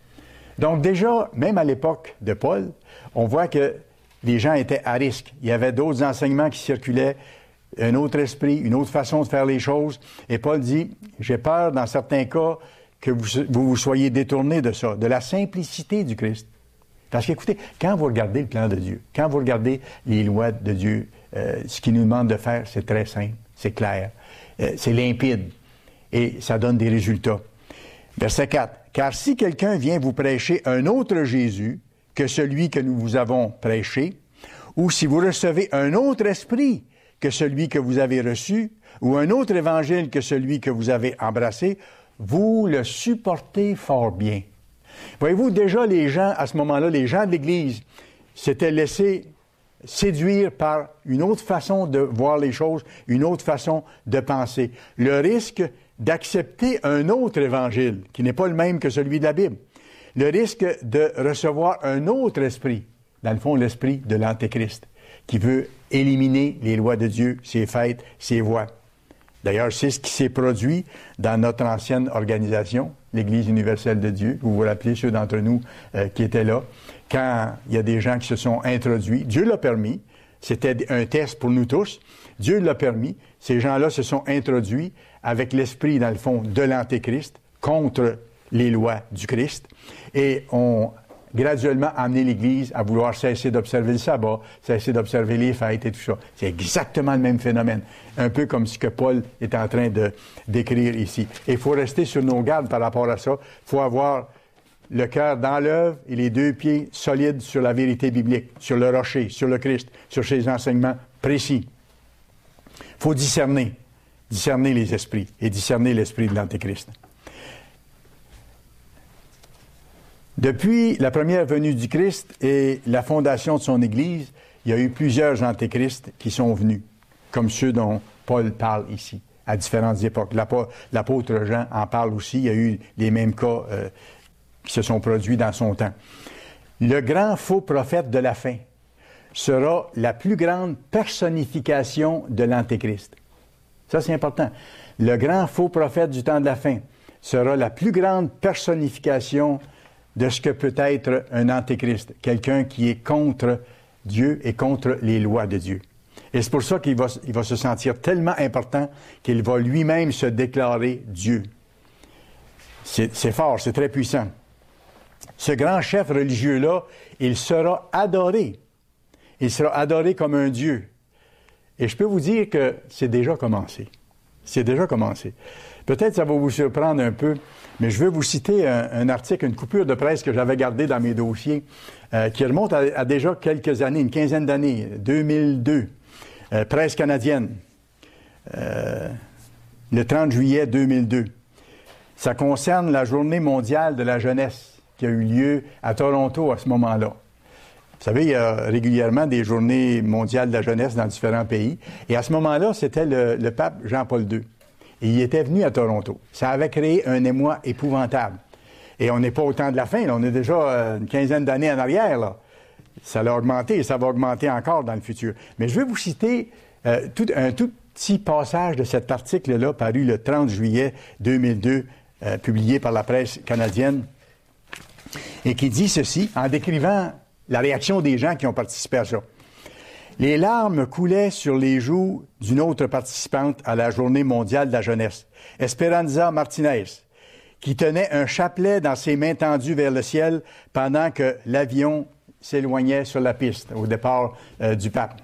Speaker 1: Donc déjà, même à l'époque de Paul, on voit que les gens étaient à risque. Il y avait d'autres enseignements qui circulaient, un autre esprit, une autre façon de faire les choses. Et Paul dit, j'ai peur dans certains cas que vous soyez détournés de ça, de la simplicité du Christ. Parce qu'écoutez, quand vous regardez le plan de Dieu, quand vous regardez les lois de Dieu, ce qu'il nous demande de faire, c'est très simple, c'est clair, c'est limpide et ça donne des résultats. Verset 4. « Car si quelqu'un vient vous prêcher un autre Jésus que celui que nous vous avons prêché, ou si vous recevez un autre esprit que celui que vous avez reçu, ou un autre évangile que celui que vous avez embrassé, vous le supportez fort bien. » Voyez-vous, déjà les gens, à ce moment-là, les gens de l'Église s'étaient laissés séduire par une autre façon de voir les choses, une autre façon de penser. Le risque d'accepter un autre évangile, qui n'est pas le même que celui de la Bible. Le risque de recevoir un autre esprit, dans le fond, l'esprit de l'Antéchrist, qui veut éliminer les lois de Dieu, ses fêtes, ses voies. D'ailleurs, c'est ce qui s'est produit dans notre ancienne organisation, l'Église universelle de Dieu. Vous vous rappelez, ceux d'entre nous qui étaient là, quand il y a des gens qui se sont introduits. Dieu l'a permis. C'était un test pour nous tous. Dieu l'a permis. Ces gens-là se sont introduits avec l'esprit, dans le fond, de l'Antéchrist contre les lois du Christ et ont graduellement amené l'Église à vouloir cesser d'observer le sabbat, cesser d'observer les fêtes et tout ça. C'est exactement le même phénomène. Un peu comme ce que Paul est en train de décrire ici. Et il faut rester sur nos gardes par rapport à ça. Il faut avoir le cœur dans l'œuvre et les 2 pieds solides sur la vérité biblique, sur le rocher, sur le Christ, sur ses enseignements précis. Il faut discerner les esprits et discerner l'esprit de l'Antéchrist. Depuis la première venue du Christ et la fondation de son Église, il y a eu plusieurs antéchrists qui sont venus, comme ceux dont Paul parle ici, à différentes époques. L'apôtre Jean en parle aussi. Il y a eu les mêmes cas qui se sont produits dans son temps. Le grand faux prophète de la fin sera la plus grande personnification de l'Antéchrist. Ça, c'est important. Le grand faux prophète du temps de la fin sera la plus grande personnification de ce que peut être un Antéchrist, quelqu'un qui est contre Dieu et contre les lois de Dieu. Et c'est pour ça qu'il va se sentir tellement important qu'il va lui-même se déclarer Dieu. C'est fort, c'est très puissant. Ce grand chef religieux-là, il sera adoré. Il sera adoré comme un Dieu. Et je peux vous dire que c'est déjà commencé. C'est déjà commencé. Peut-être ça va vous surprendre un peu, mais je veux vous citer un article, une coupure de presse que j'avais gardée dans mes dossiers, qui remonte à déjà quelques années, une quinzaine d'années, 2002, presse canadienne, le 30 juillet 2002. Ça concerne la Journée mondiale de la jeunesse qui a eu lieu à Toronto à ce moment-là. Vous savez, il y a régulièrement des journées mondiales de la jeunesse dans différents pays. Et à ce moment-là, c'était le pape Jean-Paul II. Et il était venu à Toronto. Ça avait créé un émoi épouvantable. Et on n'est pas au temps de la fin, là. On est déjà une quinzaine d'années en arrière, là. Ça a augmenté et ça va augmenter encore dans le futur. Mais je vais vous citer un tout petit passage de cet article-là, paru le 30 juillet 2002, publié par la presse canadienne, et qui dit ceci, en décrivant la réaction des gens qui ont participé à ça. Les larmes coulaient sur les joues d'une autre participante à la Journée mondiale de la jeunesse, Esperanza Martinez, qui tenait un chapelet dans ses mains tendues vers le ciel pendant que l'avion s'éloignait sur la piste au départ du pape.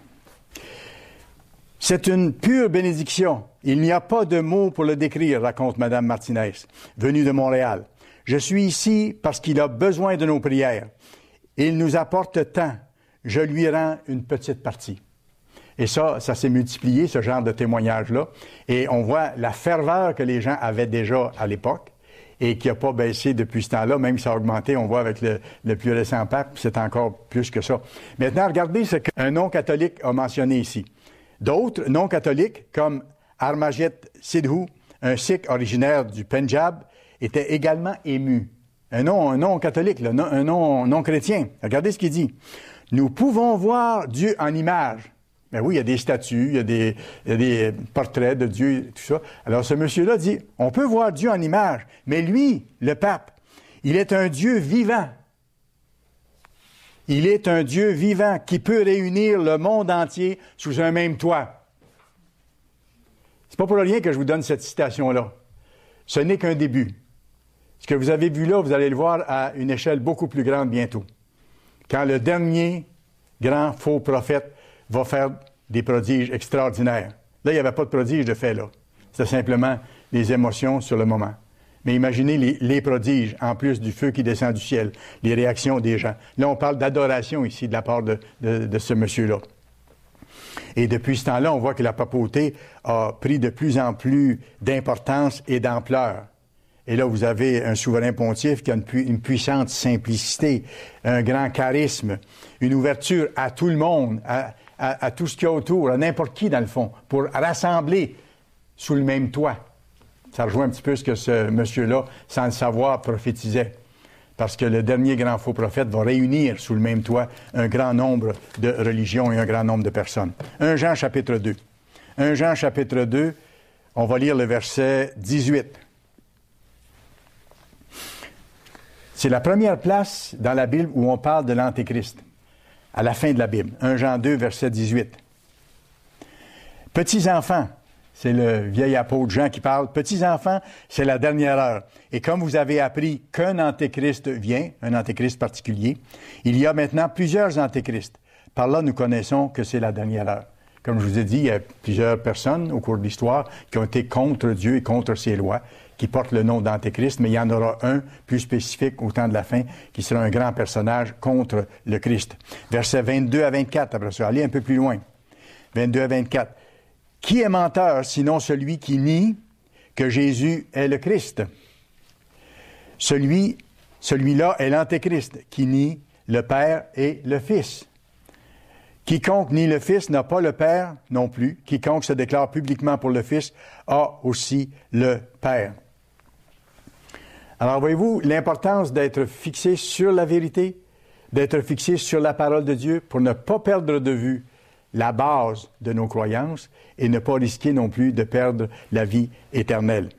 Speaker 1: C'est une pure bénédiction. Il n'y a pas de mots pour le décrire, raconte Mme Martinez, venue de Montréal. Je suis ici parce qu'il a besoin de nos prières. Il nous apporte tant. Je lui rends une petite partie. Et ça s'est multiplié, ce genre de témoignage-là. Et on voit la ferveur que les gens avaient déjà à l'époque et qui n'a pas baissé depuis ce temps-là, même si ça a augmenté, on voit avec le plus récent pape, c'est encore plus que ça. Maintenant, regardez ce qu'un non-catholique a mentionné ici. D'autres non-catholiques, comme Armajit Sidhu, un sikh originaire du Pendjab, étaient également émus. Un non-catholique, un non-chrétien. Regardez ce qu'il dit. Nous pouvons voir Dieu en image. Ben oui, il y a des statues, il y a des portraits de Dieu, tout ça. Alors ce monsieur-là dit, on peut voir Dieu en image, mais lui, le pape, il est un Dieu vivant. Il est un Dieu vivant qui peut réunir le monde entier sous un même toit. C'est pas pour rien que je vous donne cette citation-là. Ce n'est qu'un début. Ce que vous avez vu là, vous allez le voir à une échelle beaucoup plus grande bientôt. Quand le dernier grand faux prophète va faire des prodiges extraordinaires. Là, il n'y avait pas de prodige de fait, là. C'était simplement des émotions sur le moment. Mais imaginez les prodiges, en plus du feu qui descend du ciel, les réactions des gens. Là, on parle d'adoration ici, de la part de ce monsieur-là. Et depuis ce temps-là, on voit que la papauté a pris de plus en plus d'importance et d'ampleur. Et là, vous avez un souverain pontife qui a une puissante simplicité, un grand charisme, une ouverture à tout le monde, à tout ce qu'il y a autour, à n'importe qui, dans le fond, pour rassembler sous le même toit. Ça rejoint un petit peu ce que ce monsieur-là, sans le savoir, prophétisait. Parce que le dernier grand faux prophète va réunir sous le même toit un grand nombre de religions et un grand nombre de personnes. 1 Jean chapitre 2. 1 Jean chapitre 2, on va lire le verset 18. C'est la première place dans la Bible où on parle de l'Antéchrist, à la fin de la Bible. 1 Jean 2, verset 18. Petits enfants, c'est le vieil apôtre Jean qui parle. Petits enfants, c'est la dernière heure. Et comme vous avez appris qu'un Antéchrist vient, un Antéchrist particulier, il y a maintenant plusieurs Antéchrists. Par là, nous connaissons que c'est la dernière heure. Comme je vous ai dit, il y a plusieurs personnes au cours de l'histoire qui ont été contre Dieu et contre ses lois, qui portent le nom d'Antéchrist, mais il y en aura un plus spécifique au temps de la fin, qui sera un grand personnage contre le Christ. Versets 22 à 24, après ça, allez un peu plus loin. 22 à 24. Qui est menteur sinon celui qui nie que Jésus est le Christ? Celui Celui-là est l'Antéchrist, qui nie le Père et le Fils. Quiconque nie le Fils n'a pas le Père non plus. Quiconque se déclare publiquement pour le Fils a aussi le Père. Alors, voyez-vous l'importance d'être fixé sur la vérité, d'être fixé sur la parole de Dieu pour ne pas perdre de vue la base de nos croyances et ne pas risquer non plus de perdre la vie éternelle.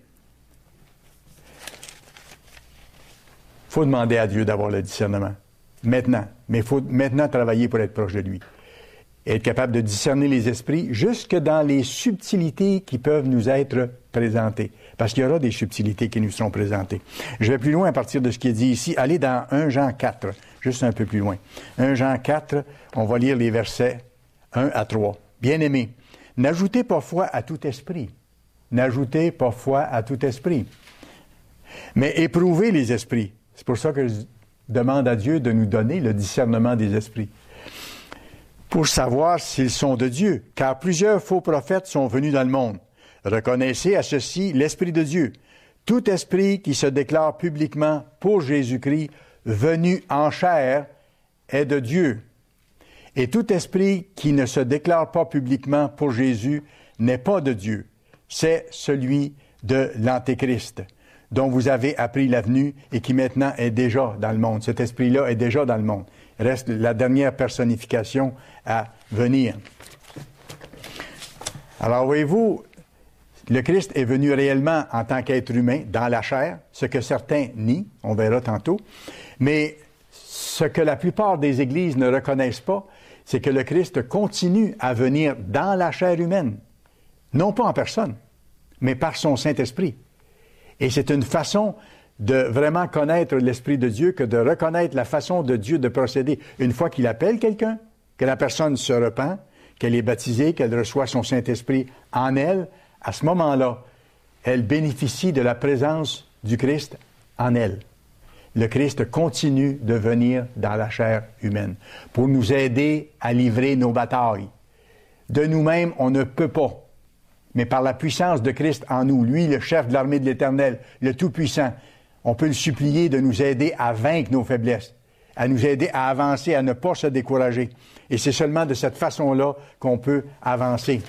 Speaker 1: Il faut demander à Dieu d'avoir le discernement. Maintenant. Mais il faut maintenant travailler pour être proche de lui. Et être capable de discerner les esprits jusque dans les subtilités qui peuvent nous être présentées. Parce qu'il y aura des subtilités qui nous seront présentées. Je vais plus loin à partir de ce qui est dit ici. Allez dans 1 Jean 4, juste un peu plus loin. 1 Jean 4, on va lire les versets 1 à 3. Bien-aimés, n'ajoutez pas foi à tout esprit. N'ajoutez pas foi à tout esprit. Mais éprouvez les esprits. C'est pour ça que je demande à Dieu de nous donner le discernement des esprits. Pour savoir s'ils sont de Dieu, car plusieurs faux prophètes sont venus dans le monde. Reconnaissez à ceci l'Esprit de Dieu. Tout esprit qui se déclare publiquement pour Jésus-Christ, venu en chair, est de Dieu. Et tout esprit qui ne se déclare pas publiquement pour Jésus n'est pas de Dieu. C'est celui de l'Antéchrist, dont vous avez appris la venue et qui maintenant est déjà dans le monde. Cet esprit-là est déjà dans le monde. Reste la dernière personnification à venir. Alors, voyez-vous, le Christ est venu réellement en tant qu'être humain, dans la chair, ce que certains nient, on verra tantôt. Mais ce que la plupart des églises ne reconnaissent pas, c'est que le Christ continue à venir dans la chair humaine. Non pas en personne, mais par son Saint-Esprit. Et c'est une façon de vraiment connaître l'Esprit de Dieu que de reconnaître la façon de Dieu de procéder. Une fois qu'il appelle quelqu'un, que la personne se repent, qu'elle est baptisée, qu'elle reçoit son Saint-Esprit en elle, à ce moment-là, elle bénéficie de la présence du Christ en elle. Le Christ continue de venir dans la chair humaine pour nous aider à livrer nos batailles. De nous-mêmes, on ne peut pas. Mais par la puissance de Christ en nous, lui, le chef de l'armée de l'Éternel, le Tout-Puissant, on peut le supplier de nous aider à vaincre nos faiblesses, à nous aider à avancer, à ne pas se décourager. Et c'est seulement de cette façon-là qu'on peut avancer.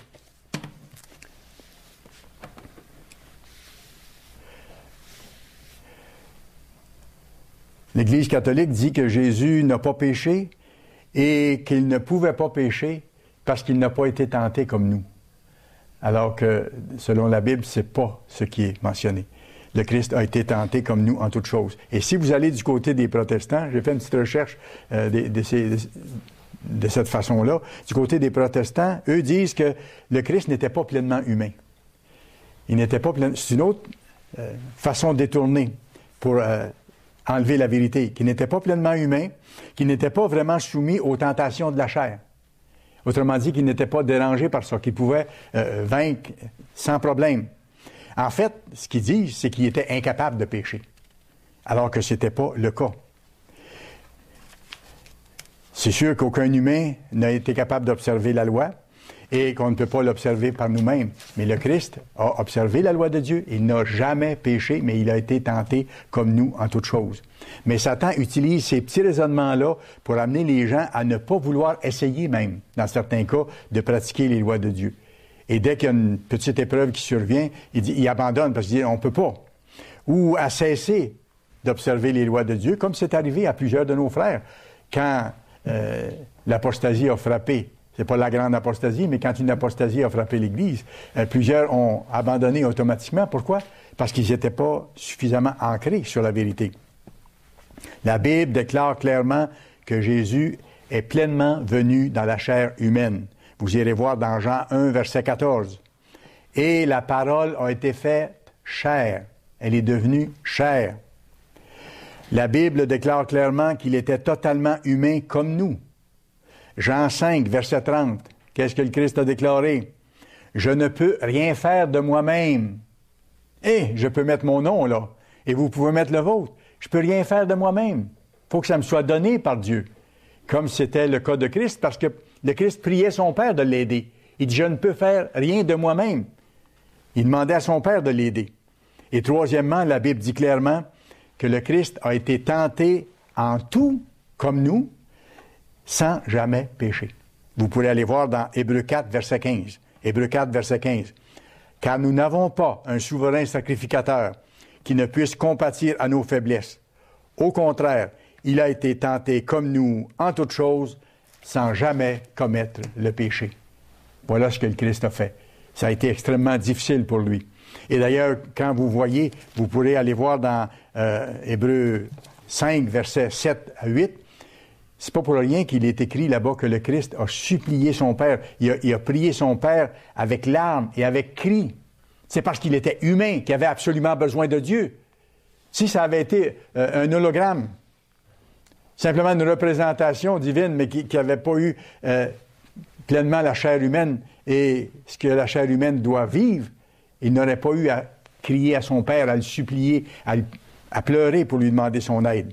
Speaker 1: L'Église catholique dit que Jésus n'a pas péché et qu'il ne pouvait pas pécher parce qu'il n'a pas été tenté comme nous. Alors que, selon la Bible, c'est pas ce qui est mentionné. Le Christ a été tenté comme nous en toutes choses. Et si vous allez du côté des protestants, j'ai fait une petite recherche de cette façon-là, du côté des protestants, eux disent que le Christ n'était pas pleinement humain. Il n'était pas pleinement... C'est une autre façon détournée pour enlever la vérité, qu'il n'était pas pleinement humain, qu'il n'était pas vraiment soumis aux tentations de la chair. Autrement dit, qu'il n'était pas dérangé par ça, qu'il pouvait vaincre sans problème. En fait, ce qu'ils disent, c'est qu'il était incapable de pécher, alors que ce n'était pas le cas. C'est sûr qu'aucun humain n'a été capable d'observer la loi et qu'on ne peut pas l'observer par nous-mêmes. Mais le Christ a observé la loi de Dieu. Il n'a jamais péché, mais il a été tenté comme nous en toutes choses. Mais Satan utilise ces petits raisonnements-là pour amener les gens à ne pas vouloir essayer même, dans certains cas, de pratiquer les lois de Dieu. Et dès qu'il y a une petite épreuve qui survient, il abandonne parce qu'il dit « on ne peut pas ». Ou à cesser d'observer les lois de Dieu, comme c'est arrivé à plusieurs de nos frères. Quand l'apostasie a frappé, c'est pas la grande apostasie, mais quand une apostasie a frappé l'Église, plusieurs ont abandonné automatiquement. Pourquoi? Parce qu'ils n'étaient pas suffisamment ancrés sur la vérité. La Bible déclare clairement que Jésus est pleinement venu dans la chair humaine. Vous irez voir dans Jean 1, verset 14. « Et la parole a été faite chair. » Elle est devenue chair. La Bible déclare clairement qu'il était totalement humain comme nous. Jean 5, verset 30. Qu'est-ce que le Christ a déclaré? « Je ne peux rien faire de moi-même. » Je peux mettre mon nom là, et vous pouvez mettre le vôtre. Je peux rien faire de moi-même. Il faut que ça me soit donné par Dieu. Comme c'était le cas de Christ, parce que le Christ priait son Père de l'aider. Il dit, je ne peux faire rien de moi-même. Il demandait à son Père de l'aider. Et troisièmement, la Bible dit clairement que le Christ a été tenté en tout comme nous, sans jamais pécher. Vous pourrez aller voir dans Hébreux 4, verset 15. Hébreux 4, verset 15. « Car nous n'avons pas un souverain sacrificateur qui ne puisse compatir à nos faiblesses. Au contraire, il a été tenté comme nous en toutes choses, sans jamais commettre le péché. » Voilà ce que le Christ a fait. Ça a été extrêmement difficile pour lui. Et d'ailleurs, quand vous voyez, vous pourrez aller voir dans Hébreux 5, versets 7 à 8, c'est pas pour rien qu'il est écrit là-bas que le Christ a supplié son Père. Il a prié son Père avec larmes et avec cris. C'est parce qu'il était humain, qu'il avait absolument besoin de Dieu. Si ça avait été un hologramme, simplement une représentation divine, mais qui n'avait pas eu pleinement la chair humaine et ce que la chair humaine doit vivre, il n'aurait pas eu à crier à son Père, à le supplier, à pleurer pour lui demander son aide.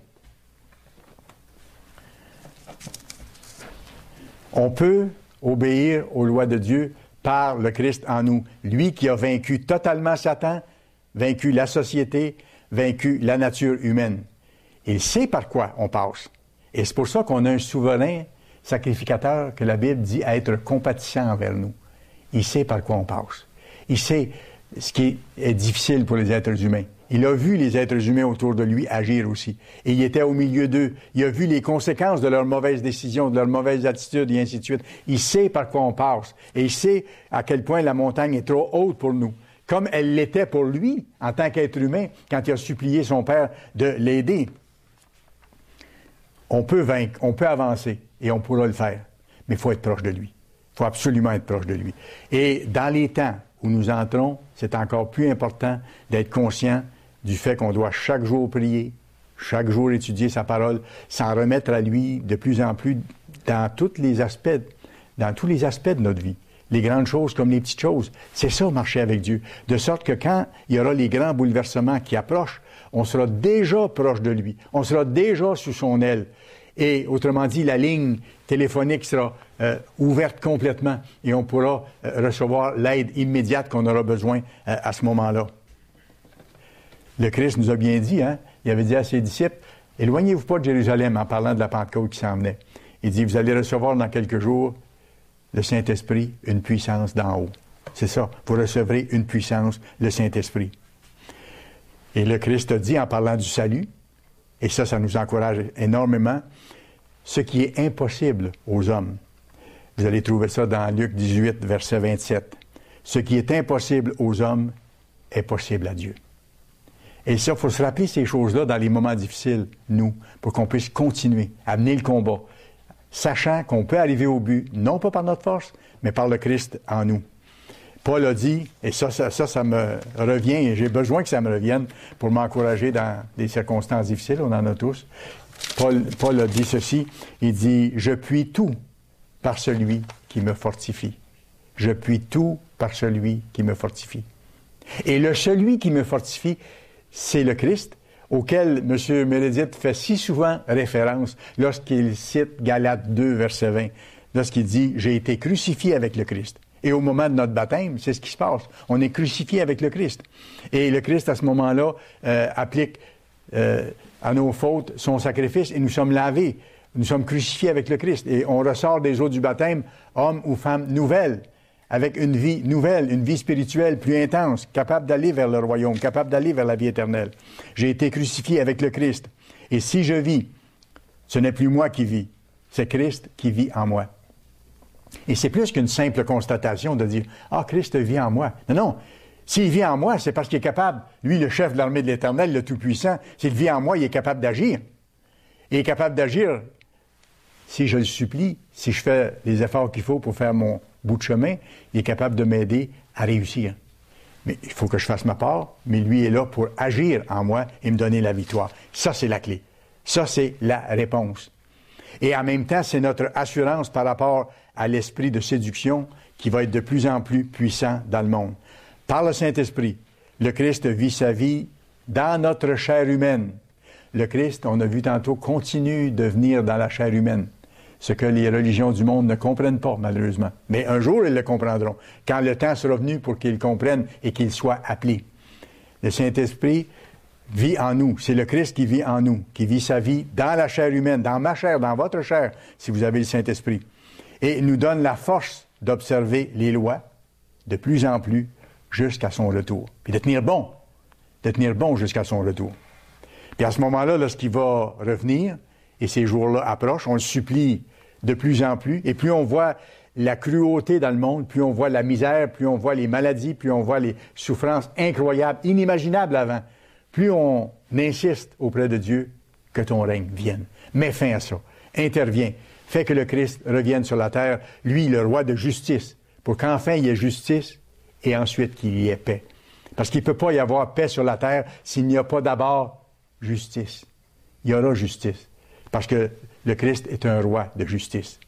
Speaker 1: On peut obéir aux lois de Dieu par le Christ en nous. Lui qui a vaincu totalement Satan, vaincu la société, vaincu la nature humaine. Il sait par quoi on passe. Et c'est pour ça qu'on a un souverain sacrificateur que la Bible dit être compatissant envers nous. Il sait par quoi on passe. Il sait ce qui est difficile pour les êtres humains. Il a vu les êtres humains autour de lui agir aussi. Et il était au milieu d'eux. Il a vu les conséquences de leurs mauvaises décisions, de leurs mauvaises attitudes et ainsi de suite. Il sait par quoi on passe. Et il sait à quel point la montagne est trop haute pour nous. Comme elle l'était pour lui, en tant qu'être humain, quand il a supplié son Père de l'aider. On peut vaincre, on peut avancer, et on pourra le faire. Mais il faut être proche de lui. Il faut absolument être proche de lui. Et dans les temps où nous entrons, c'est encore plus important d'être conscient du fait qu'on doit chaque jour prier, chaque jour étudier sa parole, s'en remettre à lui de plus en plus dans tous les aspects de notre vie. Les grandes choses comme les petites choses. C'est ça, marcher avec Dieu. De sorte que quand il y aura les grands bouleversements qui approchent, on sera déjà proche de lui. On sera déjà sous son aile. Et autrement dit, la ligne téléphonique sera ouverte complètement et on pourra recevoir l'aide immédiate qu'on aura besoin à ce moment-là. Le Christ nous a bien dit, il avait dit à ses disciples, « Éloignez-vous pas de Jérusalem » en parlant de la Pentecôte qui s'en venait. Il dit, « Vous allez recevoir dans quelques jours le Saint-Esprit, une puissance d'en haut. » C'est ça, vous recevrez une puissance, le Saint-Esprit. Et le Christ a dit en parlant du salut, et ça nous encourage énormément, ce qui est impossible aux hommes. Vous allez trouver ça dans Luc 18, verset 27. Ce qui est impossible aux hommes est possible à Dieu. Et ça, il faut se rappeler ces choses-là dans les moments difficiles, nous, pour qu'on puisse continuer à mener le combat, sachant qu'on peut arriver au but, non pas par notre force, mais par le Christ en nous. Paul a dit, et ça me revient, et j'ai besoin que ça me revienne pour m'encourager dans des circonstances difficiles, on en a tous. Paul a dit ceci, il dit, « Je puis tout par celui qui me fortifie. Je puis tout par celui qui me fortifie. » Et le celui qui me fortifie, c'est le Christ, auquel M. Meredith fait si souvent référence lorsqu'il cite Galates 2, verset 20, lorsqu'il dit « J'ai été crucifié avec le Christ ». Et au moment de notre baptême, c'est ce qui se passe. On est crucifié avec le Christ. Et le Christ, à ce moment-là, applique à nos fautes son sacrifice et nous sommes lavés. Nous sommes crucifiés avec le Christ. Et on ressort des eaux du baptême, homme ou femme nouvelle, avec une vie nouvelle, une vie spirituelle plus intense, capable d'aller vers le royaume, capable d'aller vers la vie éternelle. J'ai été crucifié avec le Christ. Et si je vis, ce n'est plus moi qui vis, c'est Christ qui vit en moi. Et c'est plus qu'une simple constatation de dire « Ah, Christ vit en moi ». Non, non. S'il vit en moi, c'est parce qu'il est capable, lui, le chef de l'armée de l'Éternel, le Tout-Puissant, s'il vit en moi, il est capable d'agir. Il est capable d'agir si je le supplie, si je fais les efforts qu'il faut pour faire mon bout de chemin, il est capable de m'aider à réussir. Mais il faut que je fasse ma part, mais lui est là pour agir en moi et me donner la victoire. Ça, c'est la clé. Ça, c'est la réponse. Et en même temps, c'est notre assurance par rapport à l'esprit de séduction qui va être de plus en plus puissant dans le monde. Par le Saint-Esprit, le Christ vit sa vie dans notre chair humaine. Le Christ, on a vu tantôt, continue de venir dans la chair humaine. Ce que les religions du monde ne comprennent pas, malheureusement. Mais un jour, ils le comprendront, quand le temps sera venu pour qu'ils comprennent et qu'ils soient appelés. Le Saint-Esprit vit en nous. C'est le Christ qui vit en nous, qui vit sa vie dans la chair humaine, dans ma chair, dans votre chair, si vous avez le Saint-Esprit. Et il nous donne la force d'observer les lois de plus en plus jusqu'à son retour. Puis de tenir bon jusqu'à son retour. Puis à ce moment-là, lorsqu'il va revenir, et ces jours-là approchent, on le supplie de plus en plus, et plus on voit la cruauté dans le monde, plus on voit la misère, plus on voit les maladies, plus on voit les souffrances incroyables, inimaginables avant, plus on insiste auprès de Dieu que ton règne vienne. Mets fin à ça. Interviens. Fais que le Christ revienne sur la terre, lui, le roi de justice, pour qu'enfin il y ait justice et ensuite qu'il y ait paix. Parce qu'il ne peut pas y avoir paix sur la terre s'il n'y a pas d'abord justice. Il y aura justice. Parce que le Christ est un roi de justice.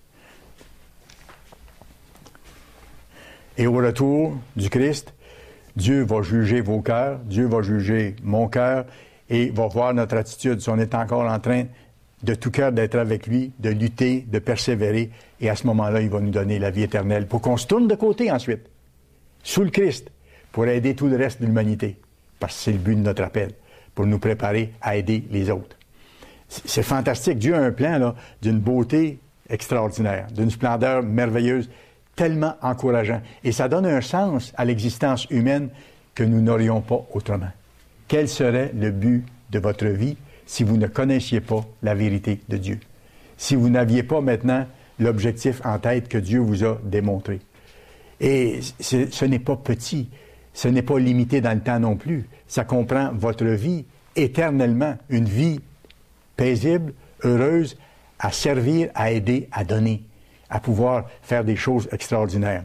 Speaker 1: Et au retour du Christ, Dieu va juger vos cœurs, Dieu va juger mon cœur et va voir notre attitude. Si on est encore en train de tout cœur d'être avec lui, de lutter, de persévérer, et à ce moment-là, il va nous donner la vie éternelle pour qu'on se tourne de côté ensuite, sous le Christ, pour aider tout le reste de l'humanité. Parce que c'est le but de notre appel, pour nous préparer à aider les autres. C'est fantastique. Dieu a un plan là, d'une beauté extraordinaire, d'une splendeur merveilleuse, tellement encourageant. Et ça donne un sens à l'existence humaine que nous n'aurions pas autrement. Quel serait le but de votre vie si vous ne connaissiez pas la vérité de Dieu? Si vous n'aviez pas maintenant l'objectif en tête que Dieu vous a démontré. Et ce n'est pas petit, ce n'est pas limité dans le temps non plus. Ça comprend votre vie éternellement, une vie paisible, heureuse, à servir, à aider, à donner, à pouvoir faire des choses extraordinaires.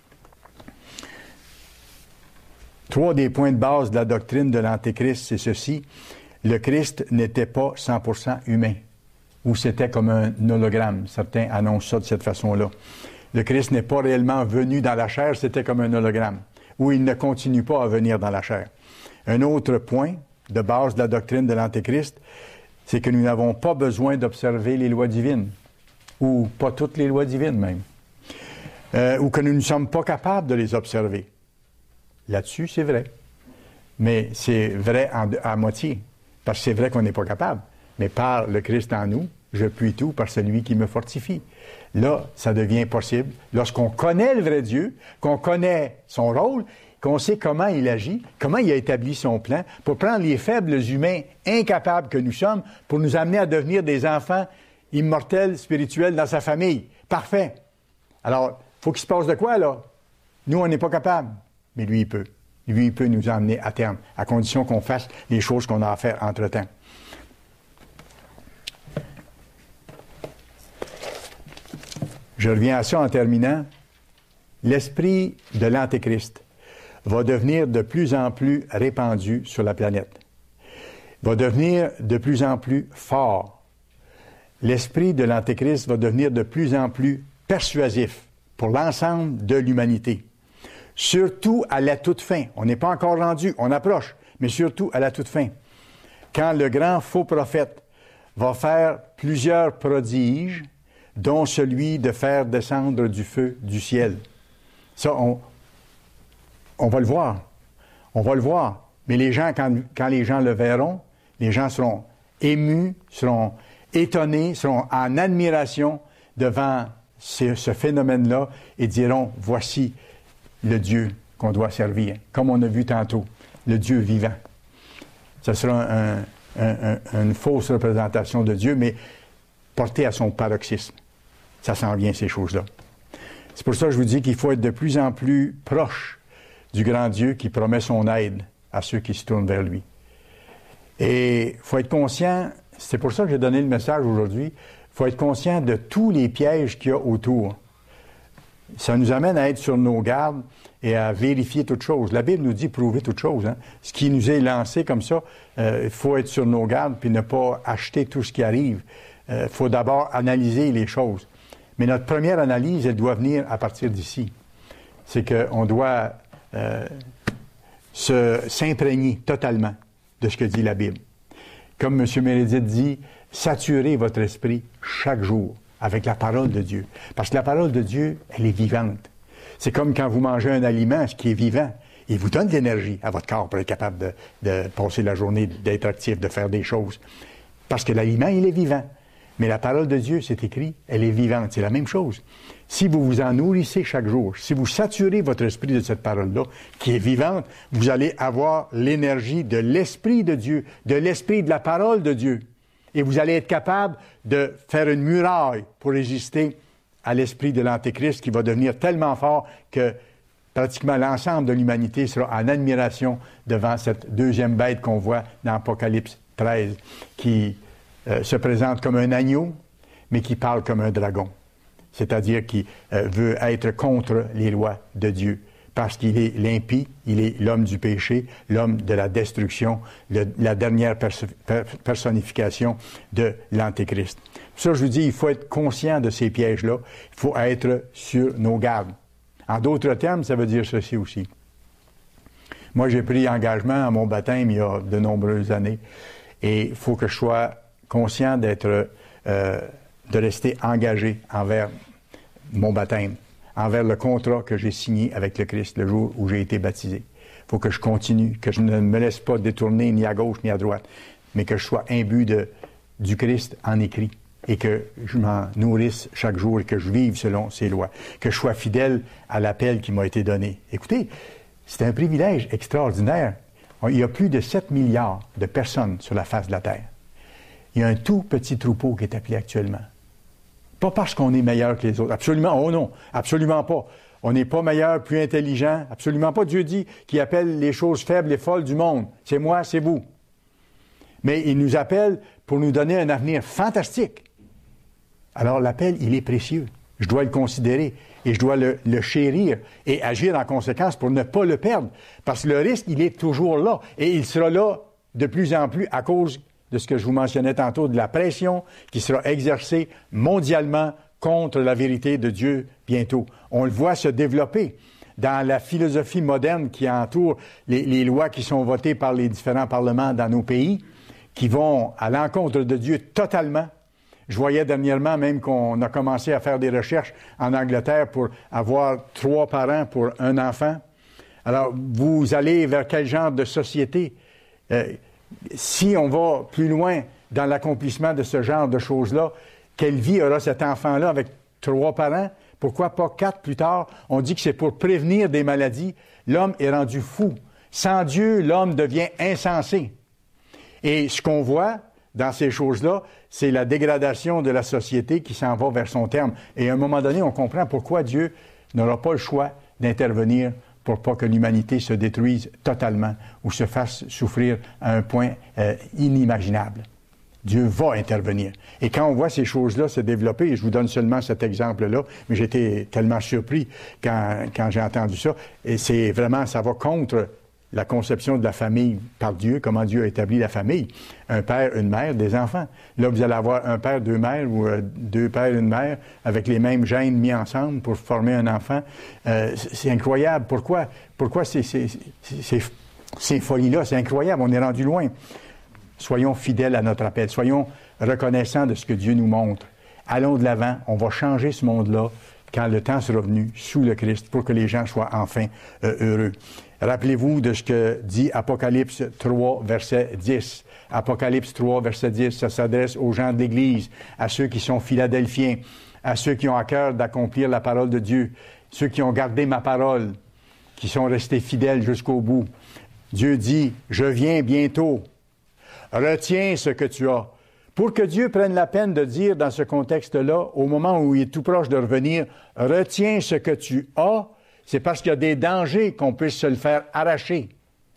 Speaker 1: 3 des points de base de la doctrine de l'Antéchrist, c'est ceci. Le Christ n'était pas 100% humain, ou c'était comme un hologramme. Certains annoncent ça de cette façon-là. Le Christ n'est pas réellement venu dans la chair, c'était comme un hologramme, ou il ne continue pas à venir dans la chair. Un autre point de base de la doctrine de l'Antéchrist, c'est que nous n'avons pas besoin d'observer les lois divines, ou pas toutes les lois divines même, ou que nous ne sommes pas capables de les observer. Là-dessus, c'est vrai. Mais c'est vrai à moitié, parce que c'est vrai qu'on n'est pas capable. Mais par le Christ en nous, je puis tout par celui qui me fortifie. Là, ça devient possible lorsqu'on connaît le vrai Dieu, qu'on connaît son rôle, qu'on sait comment il agit, comment il a établi son plan, pour prendre les faibles humains incapables que nous sommes, pour nous amener à devenir des enfants immortels, spirituels dans sa famille. Parfait. Alors, il faut qu'il se passe de quoi, là? Nous, on n'est pas capables, mais lui, il peut. Lui, il peut nous emmener à terme, à condition qu'on fasse les choses qu'on a à faire entre-temps. Je reviens à ça en terminant. L'esprit de l'Antéchrist va devenir de plus en plus répandu sur la planète, va devenir de plus en plus fort. L'esprit de l'Antéchrist va devenir de plus en plus persuasif pour l'ensemble de l'humanité. Surtout à la toute fin. On n'est pas encore rendu, on approche, mais surtout à la toute fin. Quand le grand faux prophète va faire plusieurs prodiges, dont celui de faire descendre du feu du ciel. Ça, on va le voir. On va le voir. Mais les gens, quand les gens le verront, les gens seront émus, seront étonnés, seront en admiration devant ce phénomène-là et diront, voici le Dieu qu'on doit servir. Comme on a vu tantôt, le Dieu vivant. Ce sera une fausse représentation de Dieu, mais portée à son paroxysme. Ça s'en vient, ces choses-là. C'est pour ça que je vous dis qu'il faut être de plus en plus proche du grand Dieu qui promet son aide à ceux qui se tournent vers lui. Et il faut être conscient, c'est pour ça que j'ai donné le message aujourd'hui, il faut être conscient de tous les pièges qu'il y a autour. Ça nous amène à être sur nos gardes et à vérifier toutes choses. La Bible nous dit prouver toutes choses. Hein? Ce qui nous est lancé comme ça, il faut être sur nos gardes puis ne pas acheter tout ce qui arrive. Il faut d'abord analyser les choses. Mais notre première analyse, elle doit venir à partir d'ici. C'est qu'on doit s'imprégner totalement de ce que dit la Bible. Comme M. Meredith dit, saturez votre esprit chaque jour avec la parole de Dieu. Parce que la parole de Dieu, elle est vivante. C'est comme quand vous mangez un aliment, ce qui est vivant. Il vous donne de l'énergie à votre corps pour être capable de passer la journée, d'être actif, de faire des choses. Parce que l'aliment, il est vivant. Mais la parole de Dieu, c'est écrit, elle est vivante. C'est la même chose. Si vous vous en nourrissez chaque jour, si vous saturez votre esprit de cette parole-là, qui est vivante, vous allez avoir l'énergie de l'Esprit de Dieu, de l'Esprit de la parole de Dieu. Et vous allez être capable de faire une muraille pour résister à l'esprit de l'Antéchrist qui va devenir tellement fort que pratiquement l'ensemble de l'humanité sera en admiration devant cette deuxième bête qu'on voit dans Apocalypse 13, qui se présente comme un agneau, mais qui parle comme un dragon. C'est-à-dire qui veut être contre les lois de Dieu, parce qu'il est l'impie, il est l'homme du péché, l'homme de la destruction, la dernière personnification de l'Antéchrist. Pour ça, je vous dis, il faut être conscient de ces pièges-là, il faut être sur nos gardes. En d'autres termes, ça veut dire ceci aussi. Moi, j'ai pris engagement à mon baptême il y a de nombreuses années, et il faut que je sois conscient de rester engagé envers mon baptême, envers le contrat que j'ai signé avec le Christ le jour où j'ai été baptisé. Il faut que je continue, que je ne me laisse pas détourner ni à gauche ni à droite, mais que je sois imbu du Christ en écrit et que je m'en nourrisse chaque jour et que je vive selon ses lois, que je sois fidèle à l'appel qui m'a été donné. Écoutez, c'est un privilège extraordinaire. Il y a plus de 7 milliards de personnes sur la face de la Terre. Il y a un tout petit troupeau qui est appelé actuellement. Pas parce qu'on est meilleur que les autres. Absolument, oh non, absolument pas. On n'est pas meilleur, plus intelligent. Absolument pas. Dieu dit qu'il appelle les choses faibles et folles du monde. C'est moi, c'est vous. Mais il nous appelle pour nous donner un avenir fantastique. Alors l'appel, il est précieux. Je dois le considérer et je dois le chérir et agir en conséquence pour ne pas le perdre. Parce que le risque, il est toujours là. Et il sera là de plus en plus à cause de ce que je vous mentionnais tantôt, de la pression qui sera exercée mondialement contre la vérité de Dieu bientôt. On le voit se développer dans la philosophie moderne qui entoure les lois qui sont votées par les différents parlements dans nos pays, qui vont à l'encontre de Dieu totalement. Je voyais dernièrement même qu'on a commencé à faire des recherches en Angleterre pour avoir 3 parents pour un enfant. Alors, vous allez vers quel genre de société? Si on va plus loin dans l'accomplissement de ce genre de choses-là, quelle vie aura cet enfant-là avec 3 parents? Pourquoi pas 4 plus tard? On dit que c'est pour prévenir des maladies. L'homme est rendu fou. Sans Dieu, l'homme devient insensé. Et ce qu'on voit dans ces choses-là, c'est la dégradation de la société qui s'en va vers son terme. Et à un moment donné, on comprend pourquoi Dieu n'aura pas le choix d'intervenir pour pas que l'humanité se détruise totalement ou se fasse souffrir à un point inimaginable. Dieu va intervenir. Et quand on voit ces choses-là se développer, et je vous donne seulement cet exemple-là, mais j'étais tellement surpris quand j'ai entendu ça, et c'est vraiment, ça va contre la conception de la famille par Dieu, comment Dieu a établi la famille. Un père, une mère, des enfants. Là, vous allez avoir un père, 2 mères, ou 2 pères, une mère, avec les mêmes gènes mis ensemble pour former un enfant. C'est incroyable. Pourquoi ces folies-là? C'est incroyable. On est rendu loin. Soyons fidèles à notre appel. Soyons reconnaissants de ce que Dieu nous montre. Allons de l'avant. On va changer ce monde-là quand le temps sera venu sous le Christ pour que les gens soient enfin heureux. Rappelez-vous de ce que dit Apocalypse 3, verset 10. Apocalypse 3, verset 10, ça s'adresse aux gens de l'Église, à ceux qui sont philadelphiens, à ceux qui ont à cœur d'accomplir la parole de Dieu, ceux qui ont gardé ma parole, qui sont restés fidèles jusqu'au bout. Dieu dit, « Je viens bientôt. Retiens ce que tu as. » Pour que Dieu prenne la peine de dire dans ce contexte-là, au moment où il est tout proche de revenir, « Retiens ce que tu as », c'est parce qu'il y a des dangers qu'on puisse se le faire arracher.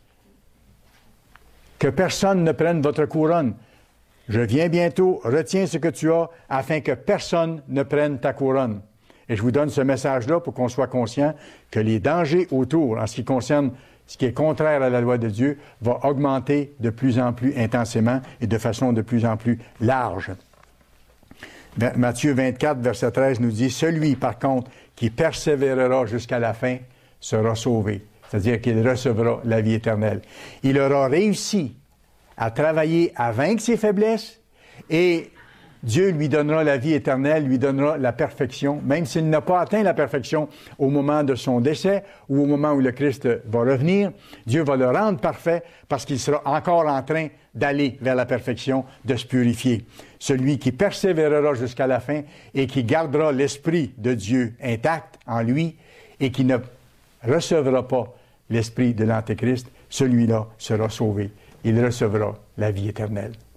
Speaker 1: Que personne ne prenne votre couronne. Je viens bientôt, retiens ce que tu as, afin que personne ne prenne ta couronne. Et je vous donne ce message-là pour qu'on soit conscient que les dangers autour, en ce qui concerne ce qui est contraire à la loi de Dieu, va augmenter de plus en plus intensément et de façon de plus en plus large. Matthieu 24, verset 13 nous dit, « Celui, par contre, qui persévérera jusqu'à la fin, sera sauvé. » C'est-à-dire qu'il recevra la vie éternelle. Il aura réussi à travailler à vaincre ses faiblesses et Dieu lui donnera la vie éternelle, lui donnera la perfection, même s'il n'a pas atteint la perfection au moment de son décès ou au moment où le Christ va revenir. Dieu va le rendre parfait parce qu'il sera encore en train d'aller vers la perfection, de se purifier. Celui qui persévérera jusqu'à la fin et qui gardera l'Esprit de Dieu intact en lui et qui ne recevra pas l'Esprit de l'Antéchrist, celui-là sera sauvé. Il recevra la vie éternelle.